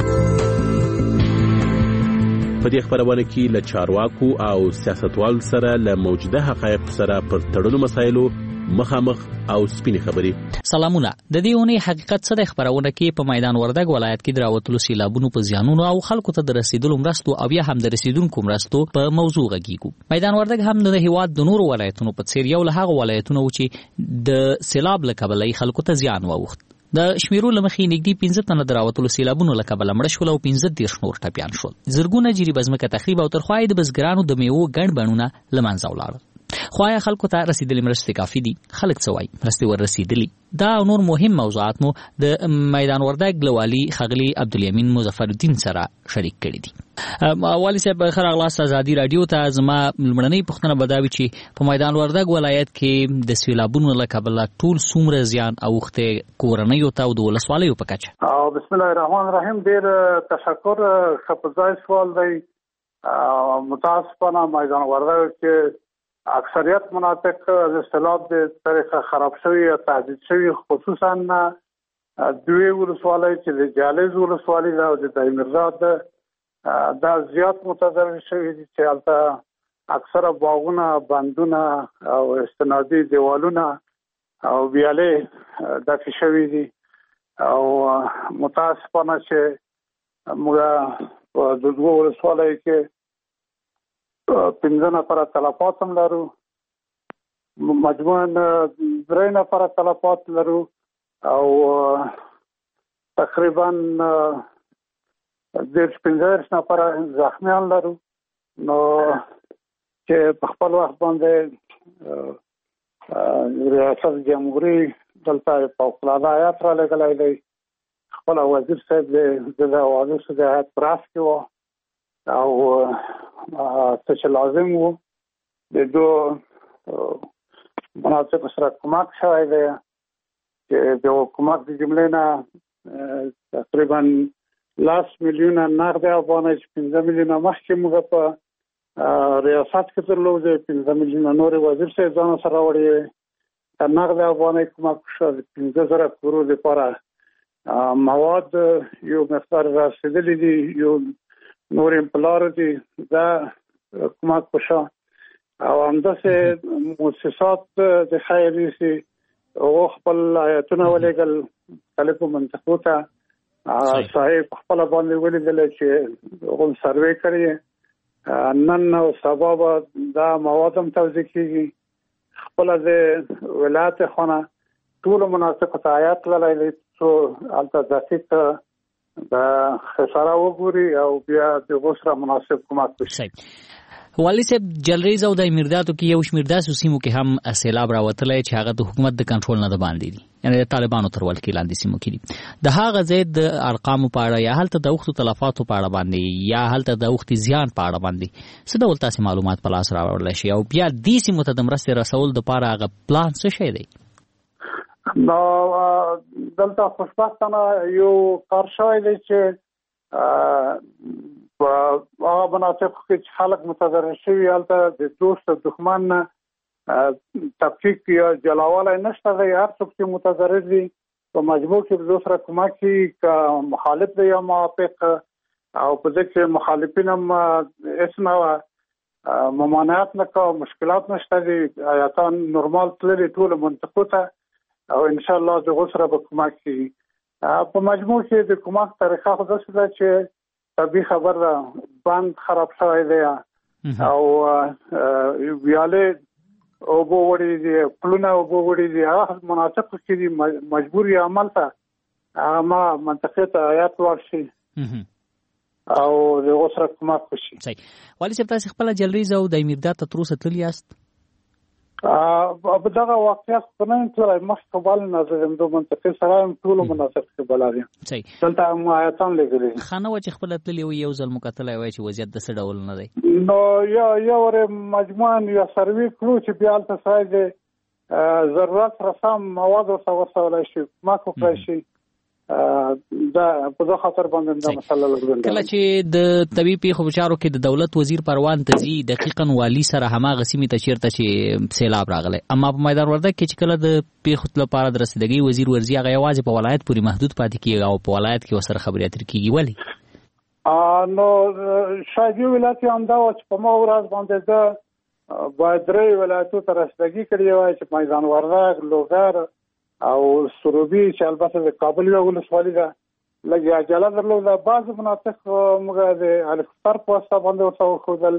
په دې خبرونه کې له چارواکو او سیاستوالو سره له موجوده حقایق سره پر تړلو مسایلو مخامخ او سپینې خبرې. سلامونه. د دې اونۍ حقیقت څه دی خبرونه کې په میدان وردګ ولایت کې د راوتلو سیلابونو په زیانونو او خلکو ته د رسیدلو مرستو او یا هم د رسیدونکو مرستو په موضوع غږیږو. میدان وردګ هم د هیواد د نورو ولایتونو په څیر یو له هغه ولایتونو چې د سیلاب له کبله خلکو ته زیان واوښت. د شمیرو لمخې نږدې پنځه تنه د راوتلو سیلابونو له کبله مړه شول او پنځه دېرش نور ټپیان شول. زرګونه جریبه ځمکه تخریب او تر خوا یې د بزګرانو د میوو ګڼ بڼونه له منځه ولاړل. خو آیا خلکو ته رسیدلې مرستې کافي دي؟ خلک څه وایي؟ مرستې ور رسیدلي؟ دا او نور مهم موضوعات مو د میدان وردګ له والي ښاغلي عبدالامین مظفرالدین سره شریک کړي دي. والي صاحب ښه راغلاست ازادي راډیو ته. زما لومړنۍ پوښتنه به دا وي چې په میدان وردګ ولایت کې د سیلابونو له کبله ټول څومره زیان اوښتی کورنیو ته او د ولسوالیو په کچه؟ بسم الله الرحمن الرحیم. ډېر تشکر. ښه په ځای سوال دی. متاسفانه میدان وردګ کې اکثریت مناطق از سیلاب به طریقه خراب شوی یا تهدید شوی، خصوصا دوی ولسوالی چې د جالز ولسوالی دا او د دایمرزاد دا زیات متضرر شوی دي چې هلته اکثره باغونه، بندونه او استنادي دیوالونه او ویالې ډکې شوي دي. او متاسفانه چې موږ د دوه ولسوالیو کې پنځه نفره تلفات هم لرو، مجموعاً درې نفره تلفات لرو او تقریبا دیرش پنځه نفره زخمیان لرو. نو چې په خپل وخت باندې ریاست جمهوریت دلته فوق العاده آیات را لګلای دی، خپل وزیر صاحب د اوازو سره آیات پراس کې و او څه چې لازم وو د دوه مناسب سره کومک شوی دی چې د کومک د جملې نه تقریبا لاس میلیونه نقد افغانۍ چې پنځه میلیونه مخکې موږ په ریاست کې درلودې، پنځه میلیونه نور وزیر صاحب ځان سره راوړی د نقد افغانۍ کومک شو، پنځه زره کورو لپاره مواد یو مقدار رسیدلی دي، یو نور امپلار دي، دا کومک وشو او همداسې مؤسسات د خیریه سي او خپل آیتونه ولېږل مختلفو منطقو ته صاحب خپل باندې ولیدل چې هغوی سروې کړی، نن او سبا به دا مواد هم توزیع کېږي. خپل د ولایت خونه ټول مناسب آیات لري څو الته دقیق د خساره وګوري او بیا د غوسره مناسب کومک وشي. والي صاحب جلریز او د امیرداتو کې یو شمېر داسې سیمو کې هم سیلاب راوتلی چې هغه د حکومت د کنټرول نه د باندې دي، یعنې د طالبانو تر ولکې لاندې سیمو کې دي. د هغه ځای د ارقامو په اړه یا هلته د اوښتو تلفاتو په اړه باندې یا هلته د اوښتې زیان په اړه باندې څه ډول تاسې معلومات په لاس راوړلی شي او بیا دې سیمو ته د مرستې رسول دپاره هغه پلان څه شی دی؟ نو دلته خوشبختانه یو کار شوی دی چې په هغه مناطق کې چې خلک متضرر شوي هلته د دوست او دښمن تفکیک یا جلاوالی نشته دی، هر څوک چې متضرر دي په مجموع کې د دوست سره کومک کوي، که مخالف دی یا موافق، او په ځکه چې مخالفین هم هېڅ نه ممانعت نه کوي، مشکلات نشته دي، آیاتان نورمال تللي ټولو منطقو ته او انشاءالله د غوث سره به کومک کوي. په مجموع کې د کومک طریقه خو داسې ده چې طبي خبر ده، بند خراب شوی دی او ویالې اوبه وړي دي، پلونه اوبه وړي دي، هغه مناطق کې دي مجبور یې عمل ته هغه ما منطقې ته آیات ور شي او د هغو سره کومک وشي. صحیح. والي صاحب تاسې خپله جلریز او د امیرداد ته تر اوسه تللي یاست؟ په دغه واقعیت په نه تللی، مخکې بل نظر یم د منطقې سره یم ټولو مناسب کې بلد یم. صحیح. دلته هم آیتان لېږلي دي. ښه نه وه چې خپله تللي وي، یو ځل مو کتلی وای چې وضعیت د څه ډول نه دی؟ نو یا یا ورې مجموعاً یا سروې کړو چې بیا هلته سړی د ضرورت سره سم مواد ورته ورسولی شي، کومک وکړی شي. دا په دغه خاطر باندې دا مسله لګول. کله چې د طبي پیښو په چارو کې د دولت وزیر پروان ته ځي، دقیقاً والي سره هماغه سیمې ته چیرته چې سیلاب راغلی، اما په میدان وردګ کې چې کله د پیښو لپاره د رسیدګۍ وزیر ورځي، هغه یوازې په ولایت پورې محدود پاتې کېږي او په ولایت کې ورسره خبرې اترې کېږي. ولې؟ نو شاید یو ولایت یې همدا وه چې په ما ورځ باندې ده باید درې ولایتو ته رسیدګي کړې وای چې میدان وردګ، لوګر او سروبي چې البته د کابل یو ولسوالي ده لږ عجله درلوده. بعضې مناطق موږ د هلیکوپټر په واسطه باندې ورته وښودل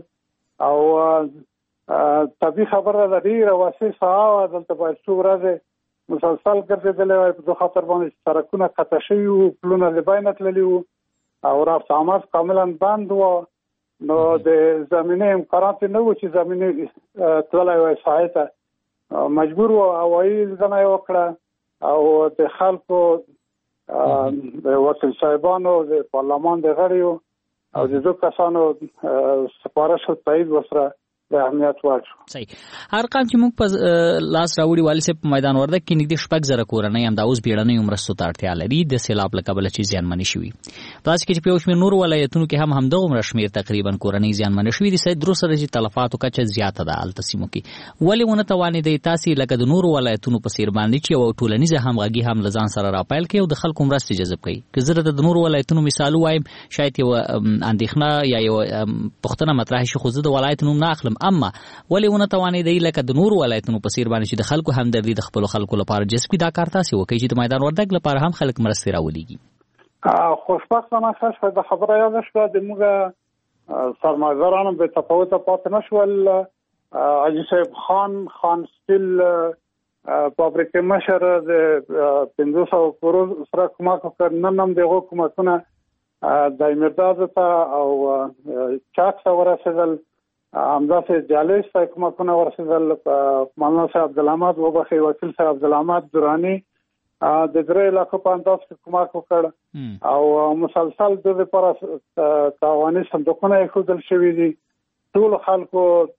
او طبي خبره ده ډېره واسع ساحه وه، دلته باید څو ورځې مسلسل ګرځېدلی وای، په دې خاطر باندې سړکونه قطع شوي وو، پلونه له بینه تللي وو او رفت آمد کاملا بند وو. نو د زمینې امکانات نه وو چې زمینې تللی وای ساحې ته، مجبور وو هوایي لیدنه یې وکړه او د خلکو د وکیل صاحبانو، د پارلمان د غړیو او د دوه کسانو سپارښت او تایید ورسره د اهمیت وړ شو. صحیح. ارقام چې موږ په لاس راوړي والي صاحب، په میدان وردګ کې نږدې شپږ زره کورنۍ همدا اوس بیړنیو مرستو ته اړتیا لري د سیلاب له کبله چې زیانمنې شوي. په داسې کې چې په یو شمېر نورو ولایتونو کې هم همدغومره شمېر تقریبا کورنۍ زیانمنې شوي دي. سید درو سره چې تلفاتو کچه زیاته ده هلته سیمو کې، ولې ونه توانېدئ تاسې لکه د نورو ولایتونو په څېر باندې چې یوه ټولنیزه همغږي هم له ځان سره راپیل کړئ او د خلکو مرستې جذب کړئ؟ که زه د نورو ولایتونو مثال ووایم، شاید یوه اندېښنه یا یوه پوښتنه مطرح شي، خو زه د ولایت نوم نه اخلم، ویم اما ولې ونه توانېدئ لکه د نورو ولایتونو په څېر باندې چې د خلکو همدردي د خپلو خلکو لپاره جذبي دا کار تاسې وکړئ چې د میدان وردګ لپاره هم خلک مرستې راولېږي. خوشبختانه ښه شوه د خبره یاده شوه د موږ سرمایه‌دارانو بې تفاوته پاتې نه شول. حاجي صاحب خان خان سټیل فابریکې مشر د پنځه سوه کرو سره کومک وکړ. نن هم دغه کومکونه د مرداد ته او چاک ته ورسېدل، همداسې جالس ته کومکونه ورسېدل. مولانا صاحب عبدالحمد وبخښئ وکیل صاحب عبدالحمد دراني د درې لکو په انداز کې کومک وکړ او مسلسل د لپاره تعاوني صندوقونه ایښودل شوي دي. ټول خلکو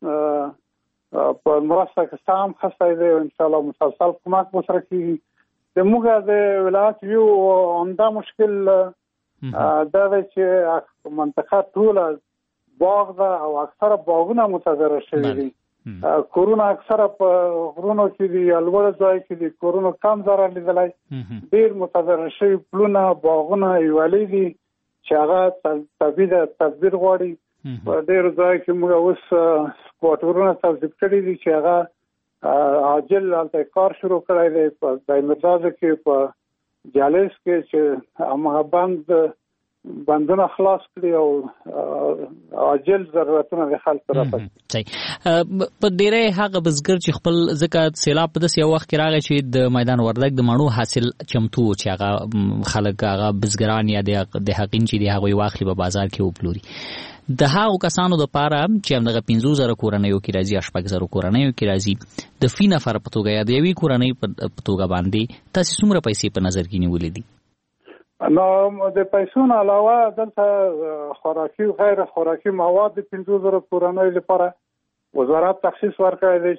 په مرسته کې سام خسته دی او ان شاء الله مسلسل کومک وسره کیږي. د موږ د ولایت یو عمده مشکل دا دی چې منطقه ټوله باغ ده او اکثره باغونه متضرر شوي دي. کورونه اکثره په غرونو کې دي یا لوړ ځای کې دي، کورونه کم ضرر لیدلی، ډېر متضرر شوي پلونه باغونه ایوالي دي چې هغه تدبیر تدبیر غواړي. په ډېرو ځای کې موږ اوس کوارټرونه توظیف کړي دي چې هغه عاجل هلته کار شروع کړی دی. په دایمردازه کې په جالس کې چې هماغه بند بندونه خلاص کړي او عاجل ضرورتونه د خلکو راپس. په ډېری هغه بزګر چې خپل ځکه سیلاب په داسې یو وخت کې راغی چې د میدان وردګ د مڼو حاصل چمتو چې هغه خلک هغه بزګران یا د حقین چې دی هغوی واخلي په بازار کې وپلوري. د هغو کسانو دپاره چې همدغه پنځو زره کورنیو کې راځي یا شپږ زره کورنیو کې راځي د فی نفر په توګه یا د یوې کورنۍ په توګه باندې تاسې څومره پیسې په نظر کې نیولې دي؟ نو د پیسو نه علاوه دلته خوراکي غیر خوراکي مواد د پنځو زره کورنیو لپاره وزارت تخصیص ورکړی دی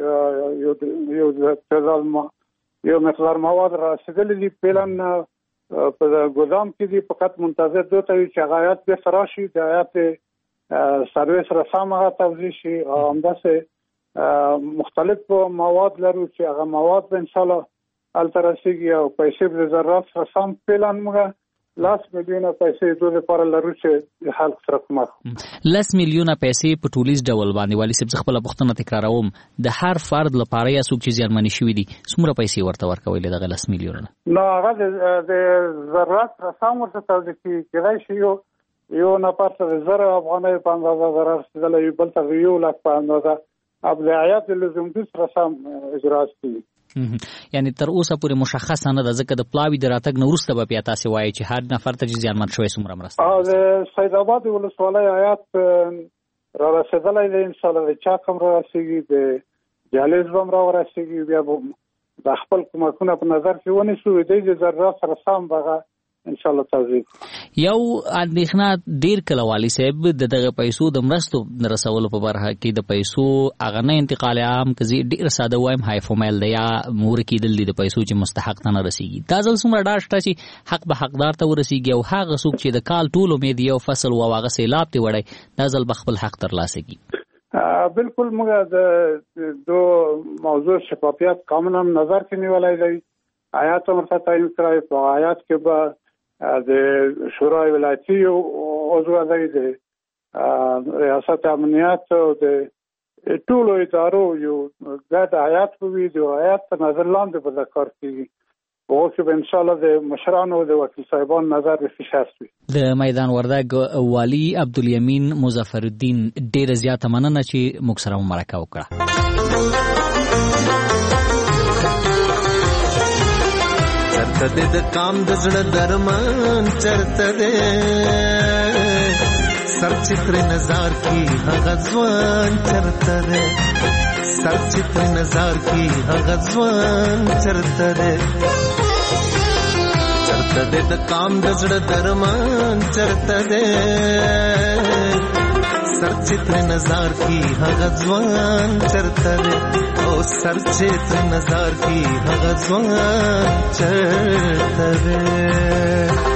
چې یو یو مقدار مواد رسېدلي دي. پلان په ګودام کې دي، فقط منتظر دوی ته چې هغه آیات بېرته راشي، د آیات سرویس رسام هغه توضیح شي. او همداسې مختلف مواد لرو چې هغه مواد به انشاءالله هلته رسېږي او پیسې د ضرورت رسام پلان موږ لس میلیونه پیسې دوی لپاره لرو چې د خلکو سره کومک. لس میلیونه پیسې په ټولیز ډول باندې والي صاحب زه خپله پوښتنه تکراروم، د هر فرد لپاره یا څوک چې زیانمنې شوي دي څومره پیسې ورته ورکولی دغه لس میلیونه؟ نو هغه د ضرورت رسام ورته توضیح کېږي. کېدای شي یو یو نفر ته د زرو افغانیو په اندازه ضرر رسېدلی وي، بل ته یو لک په اندازه. اب د عیات لزومدوز رسام اجراات کېږي. یعنی تر اوسه پورې مشخصه نه ده، ځکه د پلاوي د راتګ نه وروسته به بیا تاسې وایي چې هر نفر ته چې زیانمن شوی څومره مرسته. او د سید آباد ولسوالۍ آیات را رسېدلی دی، انشاءالله د چاک هم را رسېږي، د جالز به هم را ورسېږي. بیا به د خپل کومکونه په نظر کې ونیسو، دوی د ضرورت سره سم به انشاءالله توضیح. یو اندېښنه ډېر کله والي صاحب د دغه پیسو د مرستو رسولو په برخه کې د پیسو هغه نه انتقال عام که زه ډېر ساده وایم های فومیل دی یا مور کېدل دي د پیسو چې مستحق ته نه رسېږي. دا ځل څومره ډاډ شته چې حق به حقدار ته ورسېږي او هغه څوک چې د کال ټول امید یو فصل و هغه سیلاب ته وړی دا ځل به خپل حق ترلاسه کړي؟ بالکل موږ د دو موضوع شفافیت قانون هم نظر کې نیولی دی. آیات هم ورته تعیین کړی. په آیات کې به د شورای ولایتي عضو دی، د ریاست امنیت او د ټولو ادارو یو ګډ آیات به وي. د آیات په نظر لاندې به دا کار کېږي. په هغو کې به انشاءالله د مشرانو د وکیل صاحبان نظر به فشرست وي. د میدان وردګ والي عبدالیمین مظفرالدین ډېره زیاته مننه چې موږ سره مرکه وکړه. چرته دې د کام د زړه درمان چرته دې سر چتر نظر کی هغه ځوان چرته دې سر چتر نظر کی هغه ځوان چرته دې چرته دې د کام د زړه درمان چرته دې سر چتر نظر کی هغه ځوان چرته دې او سر چتر نظر کی هغه ځوان چرته دې.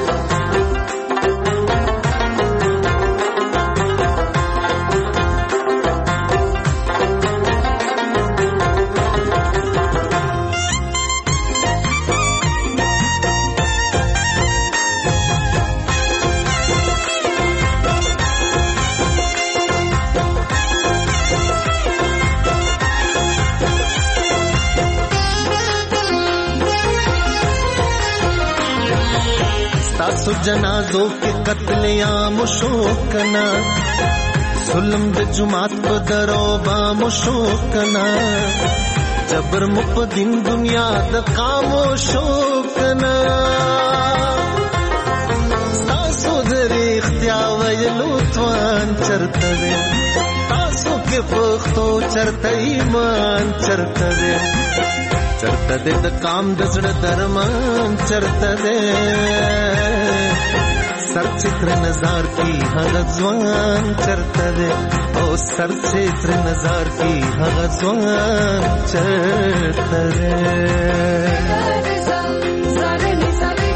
ستاسو جنازو کې قتل عام شو کنا ظلم د جماعت په درو با مشو کنا جبر مقدم دنیا د خاموشو کنا ستاسو د اختیا ویلو توان چرته ده تاسو کې پختو چرته ایمان چرته ده چرته ده د کام د زړه درمان چرته ده سر چتر نظر کی هغه ځوان چرته ده او سر چتر نظر کی هغه ځوان چرته ده